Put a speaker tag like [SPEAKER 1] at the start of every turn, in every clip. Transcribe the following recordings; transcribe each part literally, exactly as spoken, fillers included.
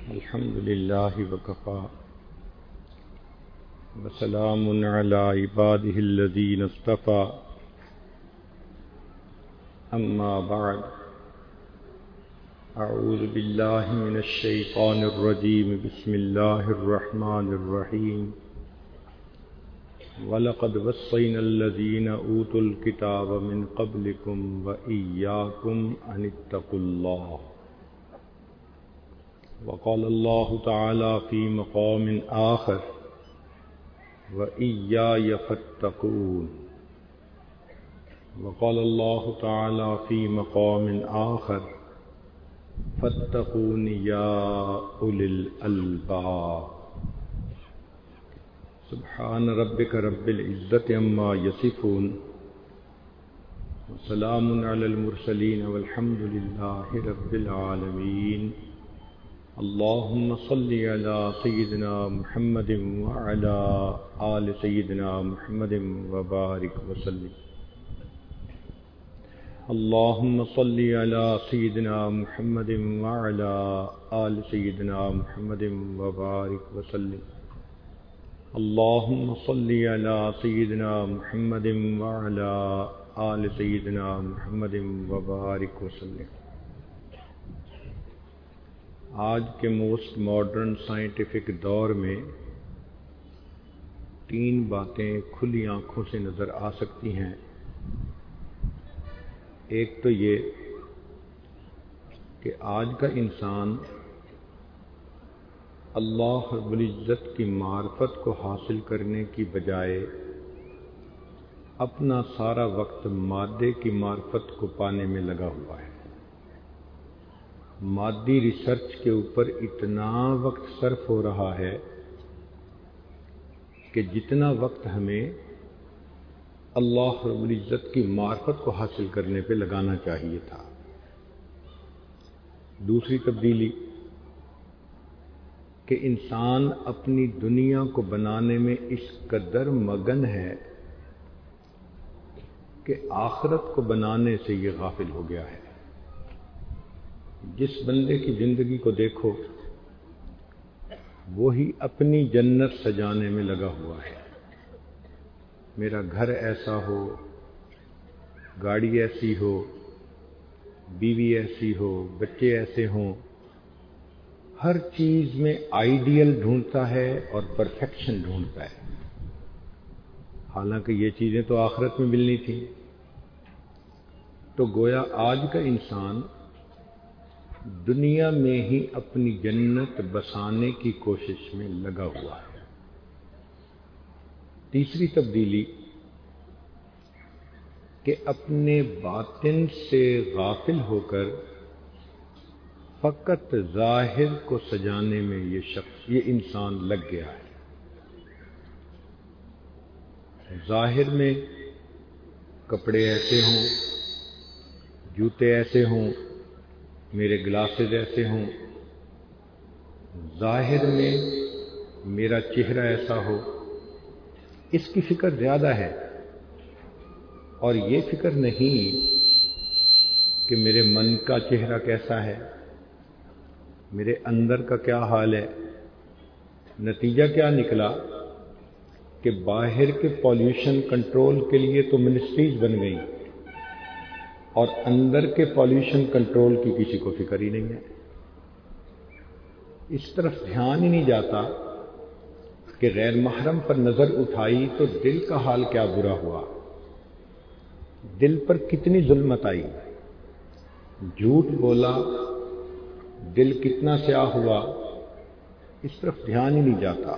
[SPEAKER 1] الحمد لله وكفى وسلام على عباده الذين اصطفى أما بعد أعوذ بالله من الشيطان الرجيم بسم الله الرحمن الرحيم وَلَقَدْ وَصَّيْنَا الَّذِينَ أُوتُوا الْكِتَابَ مِنْ قَبْلِكُمْ وَإِيَّاكُمْ أَنِ اتَّقُوا اللَّهَ وقال الله تعالى في مقام آخر وإياي فاتقون وقال الله تعالى في مقام آخر فاتقون يا أولي الألباب سبحان ربك رب العزة عما يصفون وسلام على المرسلين والحمد لله رب العالمين اللهم صل على سيدنا محمد وعلى آل سيدنا محمد وبارك وسلم اللهم صل على سيدنا محمد وعلى آل سيدنا محمد وبارك وسلم اللهم صل على سيدنا محمد وعلى آل سيدنا محمد وبارك وسلم آج کے موسٹ ماڈرن سائنٹیفک دور میں تین باتیں کھلی آنکھوں سے نظر آ سکتی ہیں۔ ایک تو یہ کہ آج کا انسان اللہ رب العزت کی معرفت کو حاصل کرنے کی بجائے اپنا سارا وقت مادے کی معرفت کو پانے میں لگا ہوا ہے۔ مادی ریسرچ کے اوپر اتنا وقت صرف ہو رہا ہے کہ جتنا وقت ہمیں اللہ رب العزت کی معرفت کو حاصل کرنے پہ لگانا چاہیے تھا۔ دوسری تبدیلی کہ انسان اپنی دنیا کو بنانے میں اس قدر مگن ہے کہ آخرت کو بنانے سے یہ غافل ہو گیا ہے۔ جس بندے کی زندگی کو دیکھو وہی اپنی جنت سجانے میں لگا ہوا ہے۔ میرا گھر ایسا ہو، گاڑی ایسی ہو، بیوی ایسی ہو، بچے ایسے ہوں، ہر چیز میں آئیڈیل ڈھونڈتا ہے اور پرفیکشن ڈھونڈتا ہے، حالانکہ یہ چیزیں تو آخرت میں ملنی تھیں۔ تو گویا آج کا انسان دنیا میں ہی اپنی جنت بسانے کی کوشش میں لگا ہوا ہے۔ تیسری تبدیلی کہ اپنے باطن سے غافل ہو کر فقط ظاہر کو سجانے میں یہ شخص یہ انسان لگ گیا ہے۔ ظاہر میں کپڑے ایسے ہوں، جوتے ایسے ہوں، میرے گلاسز ایسے ہوں، ظاہر میں میرا چہرہ ایسا ہو، اس کی فکر زیادہ ہے، اور یہ فکر نہیں کہ میرے من کا چہرہ کیسا ہے، میرے اندر کا کیا حال ہے۔ نتیجہ کیا نکلا کہ باہر کے پالیوشن کنٹرول کے لیے تو منسٹریز بن گئیں اور اندر کے پالیوشن کنٹرول کی کسی کو فکر ہی نہیں ہے۔ اس طرف دھیان ہی نہیں جاتا کہ غیر محرم پر نظر اٹھائی تو دل کا حال کیا برا ہوا، دل پر کتنی ظلمت آئی، جھوٹ بولا دل کتنا سیاہ ہوا، اس طرف دھیان ہی نہیں جاتا۔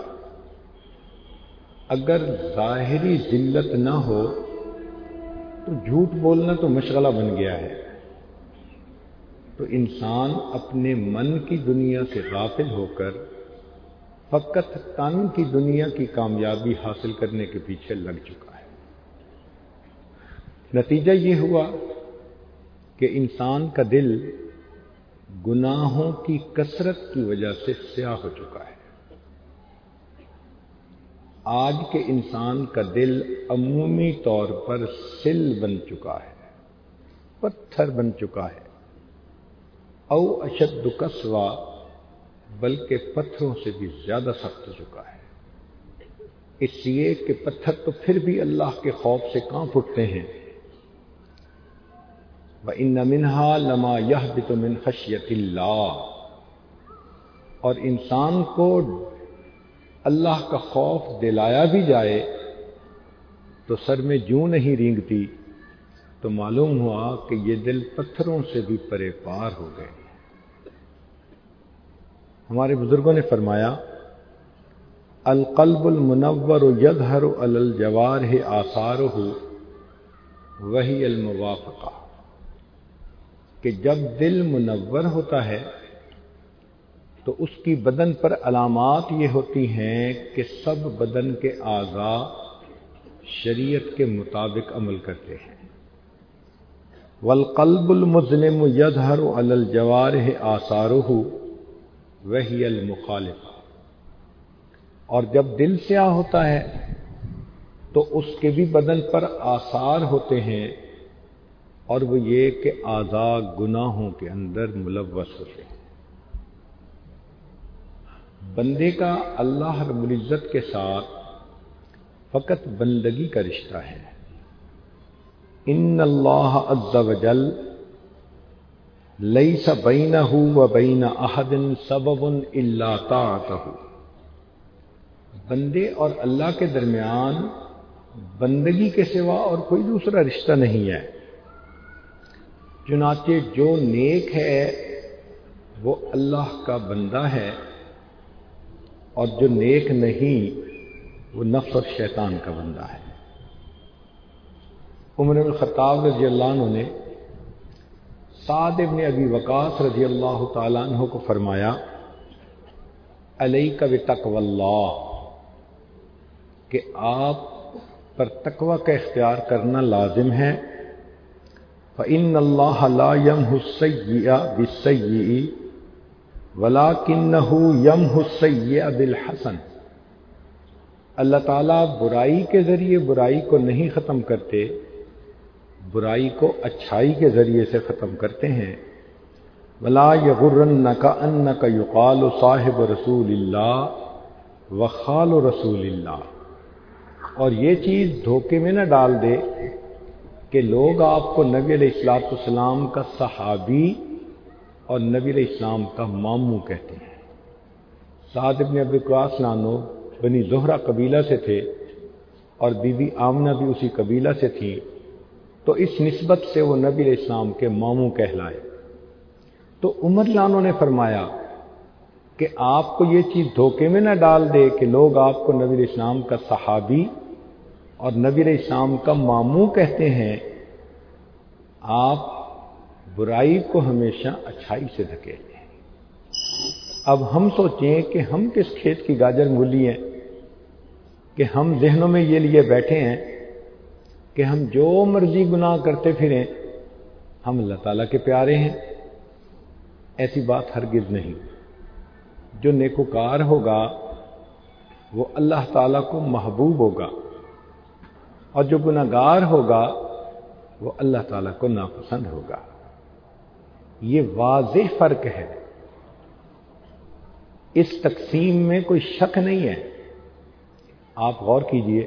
[SPEAKER 1] اگر ظاہری ذلت نہ ہو تو جھوٹ بولنا تو مشغلہ بن گیا ہے۔ تو انسان اپنے من کی دنیا سے غافل ہو کر فقط تن کی دنیا کی کامیابی حاصل کرنے کے پیچھے لگ چکا ہے۔ نتیجہ یہ ہوا کہ انسان کا دل گناہوں کی کثرت کی وجہ سے سیاہ ہو چکا ہے۔ آج کے انسان کا دل عمومی طور پر سل بن چکا ہے، پتھر بن چکا ہے۔ او اشد قسوہ بلکہ پتھروں سے بھی زیادہ سخت ہو چکا ہے، اس لیے کہ پتھر تو پھر بھی اللہ کے خوف سے کانپ اٹھتے ہیں۔ وَإِنَّ مِنْهَا لَمَا يَهْبِطُ مِنْ خَشْيَةِ اللَّهِ، اور انسان کو اللہ کا خوف دلایا بھی جائے تو سر میں جوں نہیں رینگتی، تو معلوم ہوا کہ یہ دل پتھروں سے بھی پرے پار ہو گئے۔ ہمارے بزرگوں نے فرمایا القلب المنور یظہر علی الجوارح آثارہ وہی الموافقہ، کہ جب دل منور ہوتا ہے تو اس کی بدن پر علامات یہ ہوتی ہیں کہ سب بدن کے اعضاء شریعت کے مطابق عمل کرتے ہیں۔ والقلب المظلم یظہر علی الجوارح آثارہ وہی المخالفہ، اور جب دل سیاہ ہوتا ہے تو اس کے بھی بدن پر آثار ہوتے ہیں، اور وہ یہ کہ اعضاء گناہوں کے اندر ملوث ہوتے ہیں۔ بندے کا اللہ رب العزت کے ساتھ فقط بندگی کا رشتہ ہے۔ ان اللہ عز وجل لیس بینہ و بین احد سبب الا طاعتہ، بندے اور اللہ کے درمیان بندگی کے سوا اور کوئی دوسرا رشتہ نہیں ہے۔ چنانچہ جو نیک ہے وہ اللہ کا بندہ ہے، اور جو نیک نہیں وہ نفس اور شیطان کا بندہ ہے۔ عمر بن الخطاب رضی اللہ عنہ نے سعد ابن ابی وقاص رضی اللہ تعالیٰ عنہ کو فرمایا علیک بتقوی اللہ، کہ آپ پر تقوی کا اختیار کرنا لازم ہے۔ فإن اللہ لا یمحو السیئ بالسیئ ولکنہ یمحو السیئ بالحسن، اللہ تعالیٰ برائی کے ذریعے برائی کو نہیں ختم کرتے، برائی کو اچھائی کے ذریعے سے ختم کرتے ہیں۔ ولا یغرنک انک یقال صاحب رسول اللہ وخال رسول اللہ، اور یہ چیز دھوکے میں نہ ڈال دے کہ لوگ آپ کو نبی علیہ الصلوۃ والسلام کا صحابی اور نبی علیہ السلام کا ماموں کہتے ہیں۔ سعد ابن ابی وقاص نانو بنی زہرہ قبیلہ سے تھے، اور بی بی آمنہ بھی اسی قبیلہ سے تھیں، تو اس نسبت سے وہ نبی علیہ السلام کے ماموں کہلائے۔ تو عمر لانو نے فرمایا کہ آپ کو یہ چیز دھوکے میں نہ ڈال دے کہ لوگ آپ کو نبی علیہ السلام کا صحابی اور نبی علیہ السلام کا ماموں کہتے ہیں، آپ برائی کو ہمیشہ اچھائی سے دھکیلیں۔ اب ہم سوچیں کہ ہم کس کھیت کی گاجر مولی ہیں کہ ہم ذہنوں میں یہ لیے بیٹھے ہیں کہ ہم جو مرضی گناہ کرتے پھریں ہم اللہ تعالیٰ کے پیارے ہیں۔ ایسی بات ہرگز نہیں۔ جو نیکوکار ہوگا وہ اللہ تعالیٰ کو محبوب ہوگا، اور جو گناہگار ہوگا وہ اللہ تعالیٰ کو ناپسند ہوگا۔ یہ واضح فرق ہے، اس تقسیم میں کوئی شک نہیں ہے۔ آپ غور کیجئے،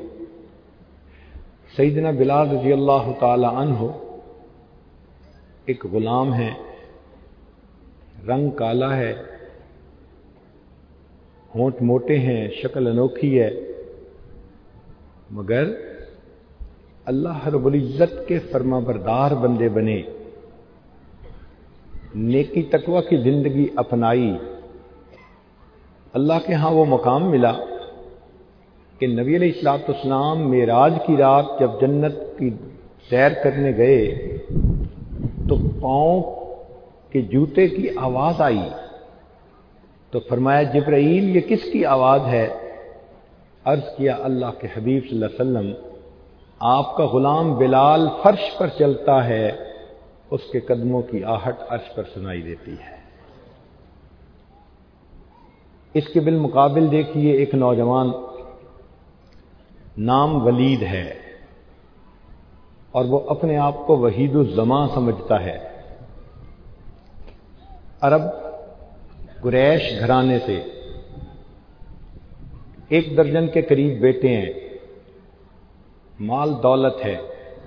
[SPEAKER 1] سیدنا بلال رضی اللہ تعالی عنہ ایک غلام ہے، رنگ کالا ہے، ہونٹ موٹے ہیں، شکل انوکھی ہے، مگر اللہ رب العزت کے فرما بردار بندے بنے، نیکی تقوی کی زندگی اپنائی۔ اللہ کے ہاں وہ مقام ملا کہ نبی علیہ الصلوۃ والسلام معراج کی رات جب جنت کی سیر کرنے گئے تو پاؤں کے جوتے کی آواز آئی، تو فرمایا جبرائیل یہ کس کی آواز ہے؟ عرض کیا اللہ کے حبیب صلی اللہ علیہ وسلم آپ کا غلام بلال فرش پر چلتا ہے، اس کے قدموں کی آہٹ عرش پر سنائی دیتی ہے۔ اس کے بالمقابل دیکھیے ایک نوجوان نام ولید ہے، اور وہ اپنے آپ کو وحید الزماں سمجھتا ہے۔ عرب قریش گھرانے سے، ایک درجن کے قریب بیٹے ہیں، مال دولت ہے،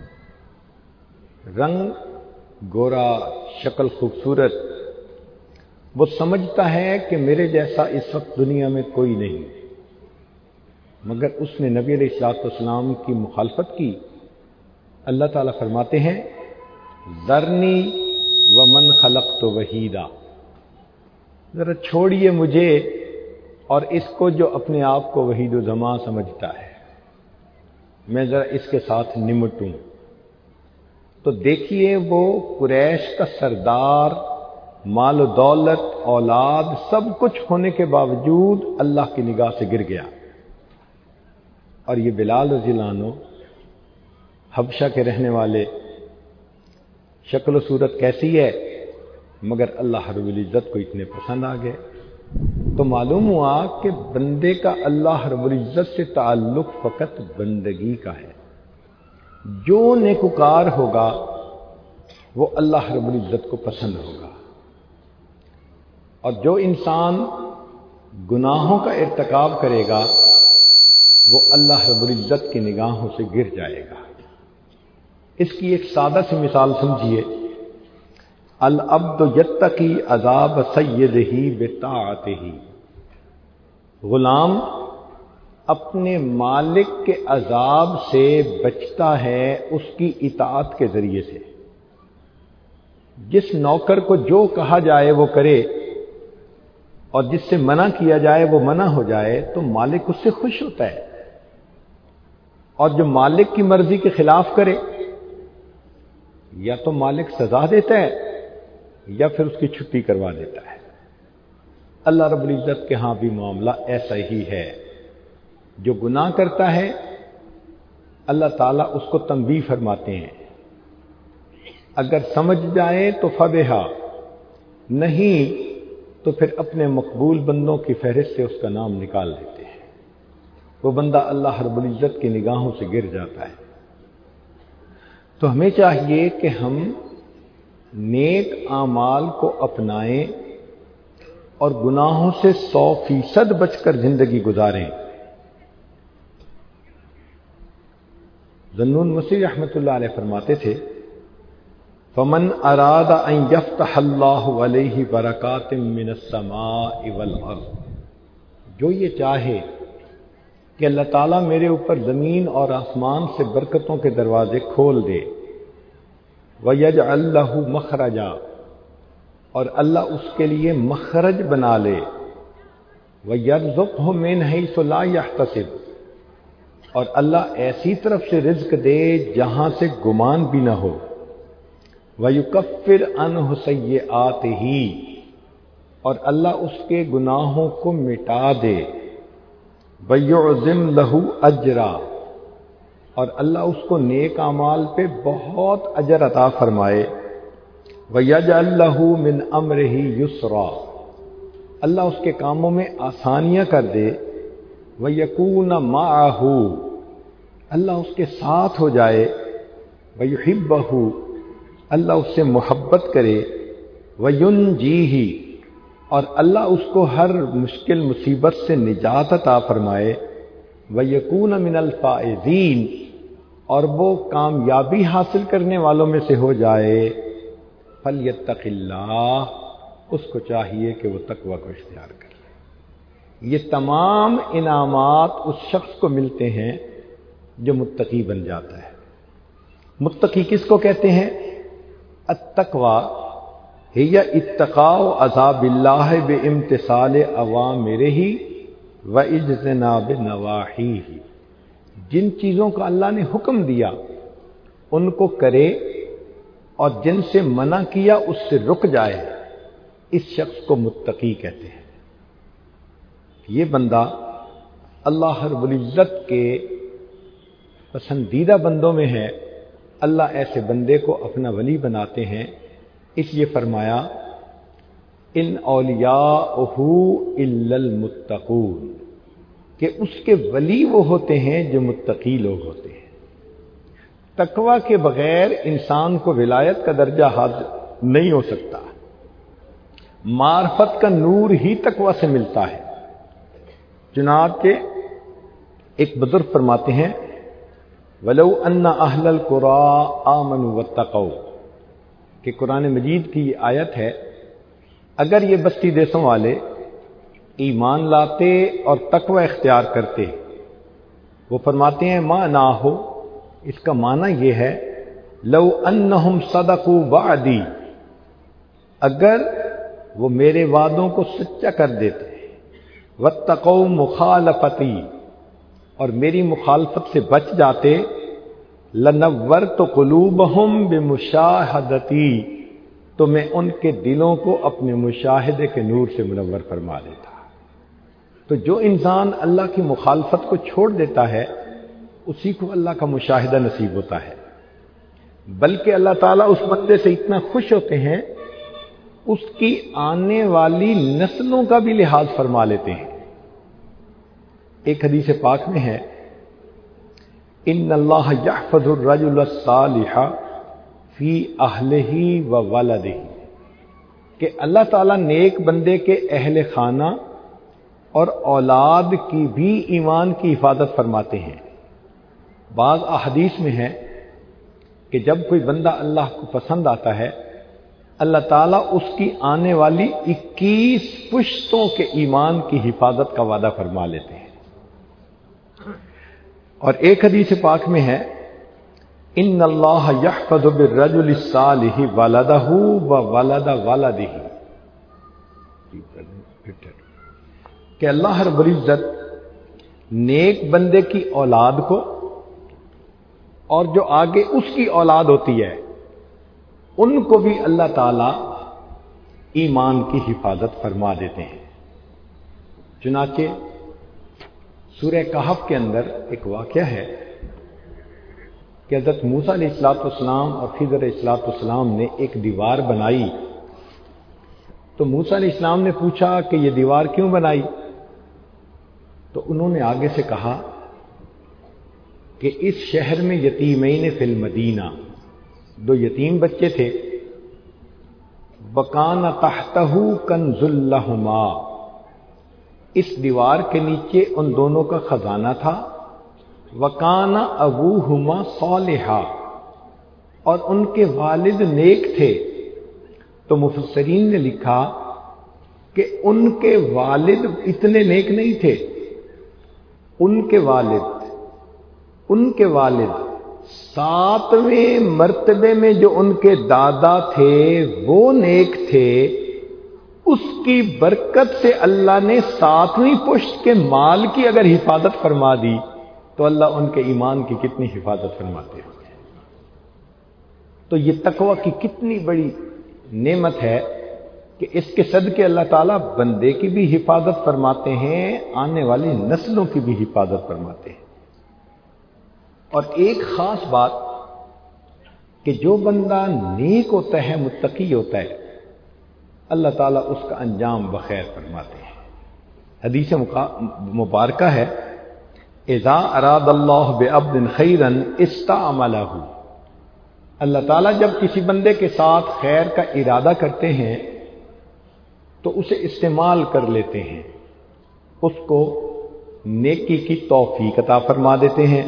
[SPEAKER 1] رنگ گورا، شکل خوبصورت، وہ سمجھتا ہے کہ میرے جیسا اس وقت دنیا میں کوئی نہیں، مگر اس نے نبی علیہ الصلوۃ والسلام کی مخالفت کی۔ اللہ تعالیٰ فرماتے ہیں ذرنی ومن خلقت وحیدا، ذرا چھوڑیے مجھے اور اس کو جو اپنے آپ کو وحید و زماں سمجھتا ہے، میں ذرا اس کے ساتھ نمٹوں۔ تو دیکھیے وہ قریش کا سردار، مال و دولت، اولاد، سب کچھ ہونے کے باوجود اللہ کی نگاہ سے گر گیا۔ اور یہ بلال رضی اللہ عنہ حبشہ کے رہنے والے، شکل و صورت کیسی ہے، مگر اللہ رب العزت کو اتنے پسند آ گئے۔ تو معلوم ہوا کہ بندے کا اللہ رب العزت سے تعلق فقط بندگی کا ہے۔ جو نیکوکار ہوگا وہ اللہ رب العزت کو پسند ہوگا، اور جو انسان گناہوں کا ارتکاب کرے گا وہ اللہ رب العزت کی نگاہوں سے گر جائے گا۔ اس کی ایک سادہ سی مثال سمجھیے، العبد یتقی عذاب سیدہ بطاعتہ، غلام اپنے مالک کے عذاب سے بچتا ہے اس کی اطاعت کے ذریعے سے۔ جس نوکر کو جو کہا جائے وہ کرے اور جس سے منع کیا جائے وہ منع ہو جائے تو مالک اس سے خوش ہوتا ہے، اور جو مالک کی مرضی کے خلاف کرے یا تو مالک سزا دیتا ہے یا پھر اس کی چھٹی کروا دیتا ہے۔ اللہ رب العزت کے ہاں بھی معاملہ ایسا ہی ہے، جو گناہ کرتا ہے اللہ تعالیٰ اس کو تنبیہ فرماتے ہیں، اگر سمجھ جائے تو فبہا، نہیں تو پھر اپنے مقبول بندوں کی فہرست سے اس کا نام نکال دیتے ہیں۔ وہ بندہ اللہ رب العزت کی نگاہوں سے گر جاتا ہے۔ تو ہمیں چاہیے کہ ہم نیک اعمال کو اپنائیں اور گناہوں سے سو فیصد بچ کر زندگی گزاریں۔ ذنون مسیح رحمۃ اللہ علیہ فرماتے تھے فمن اراد ان یفتح اللہ علیہ برکات من السماء والارض، جو یہ چاہے کہ اللہ تعالیٰ میرے اوپر زمین اور آسمان سے برکتوں کے دروازے کھول دے، وَيَجْعَلْ لَهُ مَخْرَجًا، اور اللہ اس کے لیے مخرج بنا لے، وَيَرْزُقْهُ مِنْ حَيْثُ لَا يَحْتَسِبُ، اور اللہ ایسی طرف سے رزق دے جہاں سے گمان بھی نہ ہو، وَيُكَفِّرْ عَنْهُ سَيِّئَاتِهِ، اور اللہ اس کے گناہوں کو مٹا دے، وَيُعْظِمْ لَهُ أَجْرًا، اور اللہ اس کو نیک اعمال پہ بہت اجر عطا فرمائے، وَيَجْعَلْ لَهُ مِنْ أَمْرِهِ يُسْرًا، اللہ اس کے کاموں میں آسانیاں کر دے، وَيَكُونَ مَعَهُ، اللہ اس کے ساتھ ہو جائے، وَيُحِبَّهُ، اللہ اس سے محبت کرے، وَيُنْجِيهِ، اور اللہ اس کو ہر مشکل مصیبت سے نجات عطا فرمائے، وَيَكُونَ مِنَ الْفَائِزِينَ، اور وہ کامیابی حاصل کرنے والوں میں سے ہو جائے، فَلْيَتَّقِ اللَّهَ، اس کو چاہیے کہ وہ تقوی کو اختیار کرے۔ یہ تمام انعامات اس شخص کو ملتے ہیں جو متقی بن جاتا ہے۔ متقی کس کو کہتے ہیں؟ التقوی ہی اتقاء عذاب اللہ بامتثال اوامرہ واجتناب نواہیہ، جن چیزوں کا اللہ نے حکم دیا ان کو کرے اور جن سے منع کیا اس سے رک جائے، اس شخص کو متقی کہتے ہیں۔ یہ بندہ اللہ رب العزت کے پسندیدہ بندوں میں ہے، اللہ ایسے بندے کو اپنا ولی بناتے ہیں، اس لیے فرمایا ان اولیاءہ الا المتقون، کہ اس کے ولی وہ ہوتے ہیں جو متقی لوگ ہوتے ہیں۔ تقوی کے بغیر انسان کو ولایت کا درجہ حاصل نہیں ہو سکتا۔ معرفت کا نور ہی تقویٰ سے ملتا ہے۔ چنانچہ ایک بزرگ فرماتے ہیں وَلَوْ أَنَّ أَهْلَ الْقُرَىٰ آمَنُوا وَاتَّقَوْا، کہ قرآن مجید کی یہ آیت ہے، اگر یہ بستی دیسوں والے ایمان لاتے اور تقوی اختیار کرتے، وہ فرماتے ہیں معنی ہو، اس کا معنی یہ ہے لو انہم صدقوا وعدی، اگر وہ میرے وعدوں کو سچا کر دیتے، واتقوا مخالفتی، اور میری مخالفت سے بچ جاتے، لنورت قلوبہم بمشاہدتی، تو میں ان کے دلوں کو اپنے مشاہدے کے نور سے منور فرما دیتا۔ تو جو انسان اللہ کی مخالفت کو چھوڑ دیتا ہے اسی کو اللہ کا مشاہدہ نصیب ہوتا ہے، بلکہ اللہ تعالیٰ اس بندے سے اتنا خوش ہوتے ہیں اس کی آنے والی نسلوں کا بھی لحاظ فرما لیتے ہیں۔ ایک حدیث پاک میں ہے ان اللہ یحفظ الرجل الصالح فی اہلہ و ولدہ، کہ اللہ تعالیٰ نیک بندے کے اہل خانہ اور اولاد کی بھی ایمان کی حفاظت فرماتے ہیں۔ بعض احادیث میں ہے کہ جب کوئی بندہ اللہ کو پسند آتا ہے اللہ تعالیٰ اس کی آنے والی اکیس پشتوں کے ایمان کی حفاظت کا وعدہ فرما لیتے ہیں۔ اور ایک حدیث پاک میں ہے ان اللہ یحفظ بالرجل الصالح ولدہ و ولد ولدہ، کہ اللہ رب العزت نیک بندے کی اولاد کو اور جو آگے اس کی اولاد ہوتی ہے ان کو بھی اللہ تعالی ایمان کی حفاظت فرما دیتے ہیں۔ چنانچہ سورہ کہف کے اندر ایک واقعہ ہے کہ حضرت موسیٰ علیہ الصلوۃ والسلام اور خضر علیہ الصلوۃ والسلام نے ایک دیوار بنائی، تو موسیٰ علیہ السلام نے پوچھا کہ یہ دیوار کیوں بنائی؟ تو انہوں نے آگے سے کہا کہ اس شہر میں یتیمین فی المدینہ، دو یتیم بچے تھے، وَكَانَ تَحْتَهُ كَنْزٌ لَهُمَا، اس دیوار کے نیچے ان دونوں کا خزانہ تھا، وَكَانَ أَبُوهُمَا صَالِحًا، اور ان کے والد نیک تھے۔ تو مفسرین نے لکھا کہ ان کے والد اتنے نیک نہیں تھے، ان کے والد ان کے والد ساتویں مرتبے میں جو ان کے دادا تھے وہ نیک تھے، اس کی برکت سے اللہ نے ساتویں پشت کے مال کی اگر حفاظت فرما دی تو اللہ ان کے ایمان کی کتنی حفاظت فرماتے ہیں۔ تو یہ تقوی کی کتنی بڑی نعمت ہے کہ اس کے صدقے اللہ تعالیٰ بندے کی بھی حفاظت فرماتے ہیں، آنے والی نسلوں کی بھی حفاظت فرماتے ہیں۔ اور ایک خاص بات کہ جو بندہ نیک ہوتا ہے، متقی ہوتا ہے، اللہ تعالیٰ اس کا انجام بخیر فرماتے ہیں۔ حدیث مبارکہ ہے اذا اراد اللہ بعبد خیرا استعملہ، اللہ تعالیٰ جب کسی بندے کے ساتھ خیر کا ارادہ کرتے ہیں تو اسے استعمال کر لیتے ہیں، اس کو نیکی کی توفیق عطا فرما دیتے ہیں۔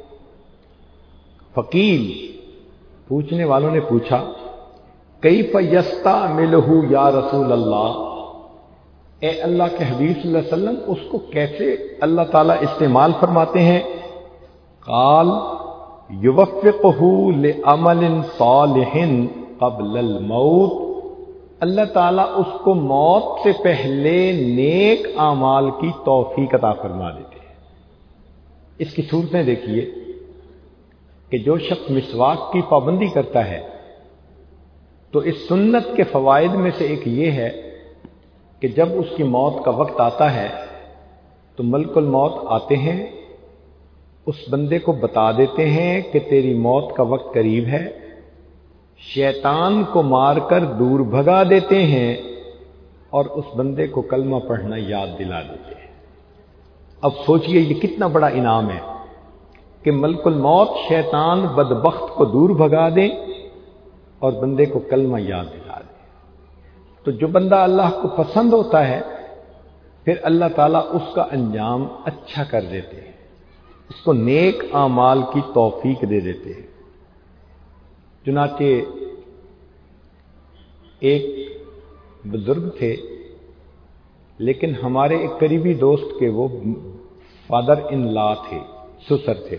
[SPEAKER 1] فقیل، پوچھنے والوں نے پوچھا کیف یستعملہ یا رسول اللہ، اے اللہ کے حبیب صلی اللہ علیہ وسلم اس کو کیسے اللہ تعالیٰ استعمال فرماتے ہیں؟ قال یوفقہ لعمل صالح قبل الموت، اللہ تعالیٰ اس کو موت سے پہلے نیک اعمال کی توفیق عطا فرما دیتے ہیں۔ اس کی صورتیں دیکھیے کہ جو شخص مسواک کی پابندی کرتا ہے تو اس سنت کے فوائد میں سے ایک یہ ہے کہ جب اس کی موت کا وقت آتا ہے تو ملک الموت آتے ہیں، اس بندے کو بتا دیتے ہیں کہ تیری موت کا وقت قریب ہے، شیطان کو مار کر دور بھگا دیتے ہیں اور اس بندے کو کلمہ پڑھنا یاد دلا دیتے ہیں۔ اب سوچئے یہ کتنا بڑا انعام ہے کہ ملک الموت شیطان بدبخت کو دور بھگا دیں اور بندے کو کلمہ یاد دلا دیں۔ تو جو بندہ اللہ کو پسند ہوتا ہے پھر اللہ تعالیٰ اس کا انجام اچھا کر دیتے ہیں، اس کو نیک اعمال کی توفیق دے دیتے ہیں۔ چنانچہ ایک بزرگ تھے لیکن ہمارے ایک قریبی دوست کے وہ فادر ان لا تھے، سسر تھے،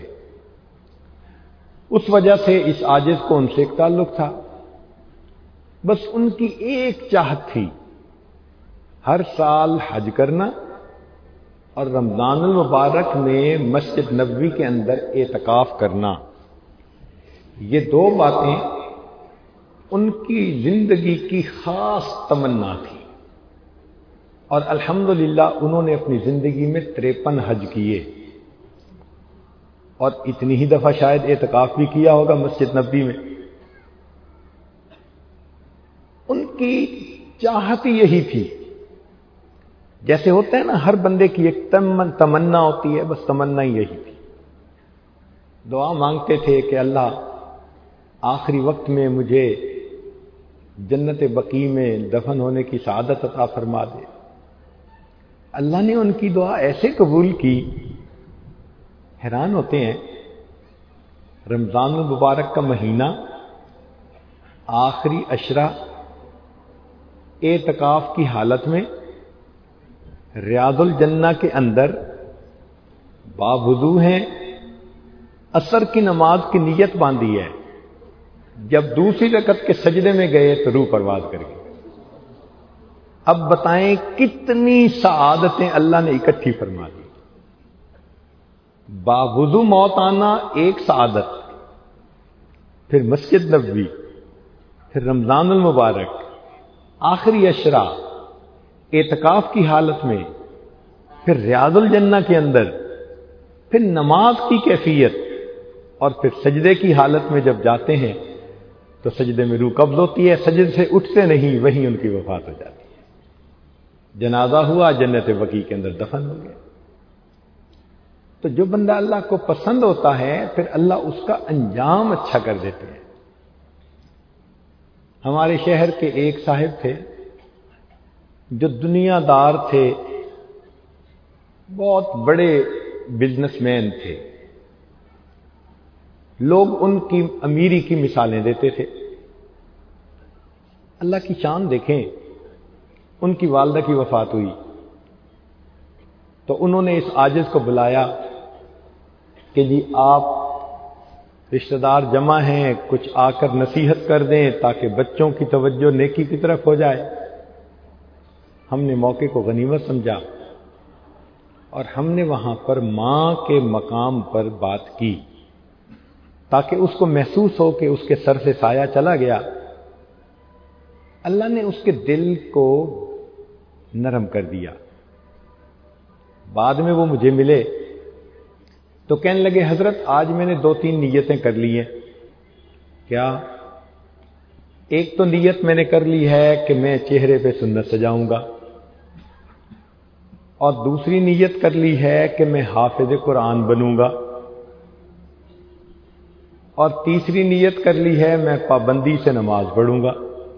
[SPEAKER 1] اس وجہ سے اس عاجز کو ان سے ایک تعلق تھا۔ بس ان کی ایک چاہت تھی، ہر سال حج کرنا اور رمضان المبارک میں مسجد نبوی کے اندر اعتکاف کرنا۔ یہ دو باتیں ان کی زندگی کی خاص تمنا تھی، اور الحمدللہ انہوں نے اپنی زندگی میں تریپن حج کیے، اور اتنی ہی دفعہ شاید اعتکاف بھی کیا ہوگا مسجد نبوی میں۔ ان کی چاہت یہی تھی، جیسے ہوتا ہے نا ہر بندے کی ایک تمنا ہوتی ہے، بس تمنا ہی یہی تھی۔ دعا مانگتے تھے کہ اللہ آخری وقت میں مجھے جنت بقیع میں دفن ہونے کی سعادت عطا فرما دے۔ اللہ نے ان کی دعا ایسے قبول کی، حیران ہوتے ہیں، رمضان المبارک کا مہینہ، آخری عشرہ، اعتکاف کی حالت میں ریاض الجنہ کے اندر باوضو ہیں، عصر کی نماز کی نیت باندھی ہے، جب دوسری رکعت کے سجدے میں گئے تو روح پرواز کر گئی۔ اب بتائیں کتنی سعادتیں اللہ نے اکٹھی فرما دی۔ باوضو موت آنا ایک سعادت، پھر مسجد نبوی، پھر رمضان المبارک، آخری عشرہ، اعتکاف کی حالت میں، پھر ریاض الجنہ کے اندر، پھر نماز کی کیفیت، اور پھر سجدے کی حالت میں جب جاتے ہیں تو سجدے میں روح قبض ہوتی ہے، سجدے سے اٹھتے نہیں، وہیں ان کی وفات ہو جاتی ہے۔ جنازہ ہوا، جنت بقیع کے اندر دفن ہو گئے۔ تو جو بندہ اللہ کو پسند ہوتا ہے پھر اللہ اس کا انجام اچھا کر دیتے ہیں۔ ہمارے شہر کے ایک صاحب تھے جو دنیا دار تھے، بہت بڑے بزنس مین تھے، لوگ ان کی امیری کی مثالیں دیتے تھے۔ اللہ کی شان دیکھیں، ان کی والدہ کی وفات ہوئی تو انہوں نے اس عاجز کو بلایا کہ جی آپ رشتہ دار جمع ہیں، کچھ آ کر نصیحت کر دیں تاکہ بچوں کی توجہ نیکی کی طرف ہو جائے۔ ہم نے موقع کو غنیمت سمجھا اور ہم نے وہاں پر ماں کے مقام پر بات کی تاکہ اس کو محسوس ہو کہ اس کے سر سے سایہ چلا گیا۔ اللہ نے اس کے دل کو نرم کر دیا۔ بعد میں وہ مجھے ملے تو کہنے لگے حضرت آج میں نے دو تین نیتیں کر لی ہیں۔ کیا؟ ایک تو نیت میں نے کر لی ہے کہ میں چہرے پہ سنت سجاؤں گا، اور دوسری نیت کر لی ہے کہ میں حافظ قرآن بنوں گا، اور تیسری نیت کر لی ہے میں پابندی سے نماز پڑھوں گا۔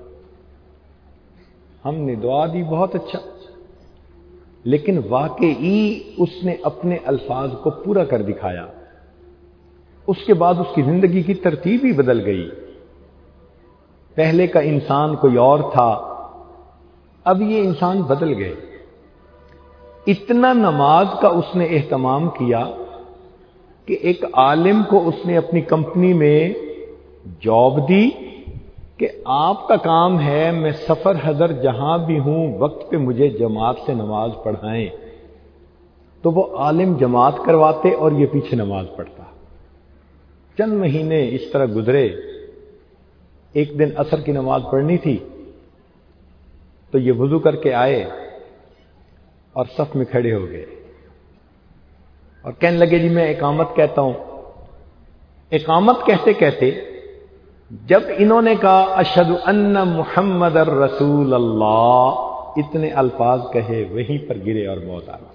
[SPEAKER 1] ہم نے دعا دی، بہت اچھا، لیکن واقعی اس نے اپنے الفاظ کو پورا کر دکھایا۔ اس کے بعد اس کی زندگی کی ترتیب ہی بدل گئی۔ پہلے کا انسان کوئی اور تھا، اب یہ انسان بدل گئے۔ اتنا نماز کا اس نے اہتمام کیا کہ ایک عالم کو اس نے اپنی کمپنی میں جاب دی کہ آپ کا کام ہے میں سفر حضر جہاں بھی ہوں وقت پہ مجھے جماعت سے نماز پڑھائیں۔ تو وہ عالم جماعت کرواتے اور یہ پیچھے نماز پڑھتا۔ چند مہینے اس طرح گزرے۔ ایک دن عصر کی نماز پڑھنی تھی تو یہ وضو کر کے آئے اور صف میں کھڑے ہو گئے اور کہنے لگے جی میں اقامت کہتا ہوں۔ اقامت کہتے کہتے جب انہوں نے کہا اشہد ان محمد الرسول اللہ، اتنے الفاظ کہے وہیں پر گرے اور موت آ گئی۔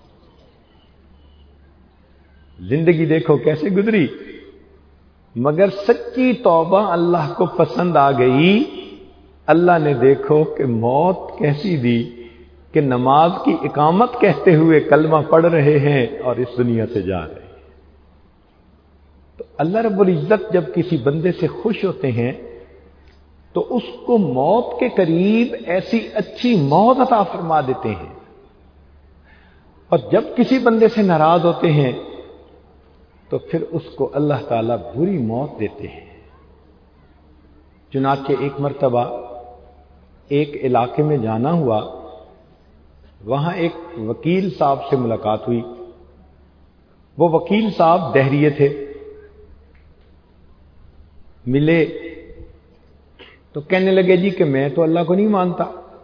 [SPEAKER 1] زندگی دیکھو کیسے گزری، مگر سچی توبہ اللہ کو پسند آ گئی۔ اللہ نے دیکھو کہ موت کیسی دی کہ نماز کی اقامت کہتے ہوئے کلمہ پڑھ رہے ہیں اور اس دنیا سے جا رہے ہیں۔ تو اللہ رب العزت جب کسی بندے سے خوش ہوتے ہیں تو اس کو موت کے قریب ایسی اچھی موت عطا فرما دیتے ہیں، اور جب کسی بندے سے ناراض ہوتے ہیں تو پھر اس کو اللہ تعالیٰ بری موت دیتے ہیں۔ چنانچہ ایک مرتبہ ایک علاقے میں جانا ہوا، وہاں ایک وکیل صاحب سے ملاقات ہوئی۔ وہ وکیل صاحب دہریے تھے، ملے تو کہنے لگے جی کہ میں تو اللہ کو نہیں مانتا۔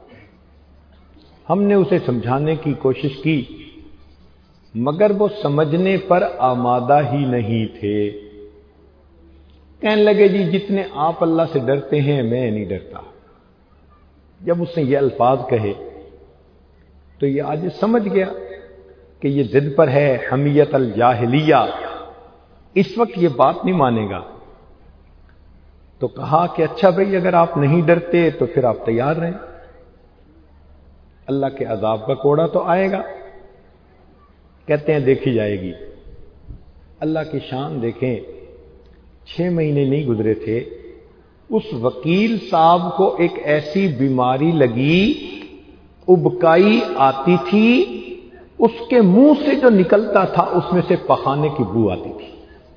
[SPEAKER 1] ہم نے اسے سمجھانے کی کوشش کی مگر وہ سمجھنے پر آمادہ ہی نہیں تھے۔ کہنے لگے جی جتنے آپ اللہ سے ڈرتے ہیں میں نہیں ڈرتا۔ جب اس نے یہ الفاظ کہے تو یہ آج سمجھ گیا کہ یہ ضد پر ہے، حمیت الجاہلیہ، اس وقت یہ بات نہیں مانے گا۔ تو کہا کہ اچھا بھئی اگر آپ نہیں ڈرتے تو پھر آپ تیار رہیں، اللہ کے عذاب کا کوڑا تو آئے گا۔ کہتے ہیں دیکھی جائے گی۔ اللہ کی شان دیکھیں، چھ مہینے نہیں گزرے تھے، اس وکیل صاحب کو ایک ایسی بیماری لگی، ابکائی آتی تھی، اس کے منہ سے جو نکلتا تھا اس میں سے پخانے کی بو آتی تھی۔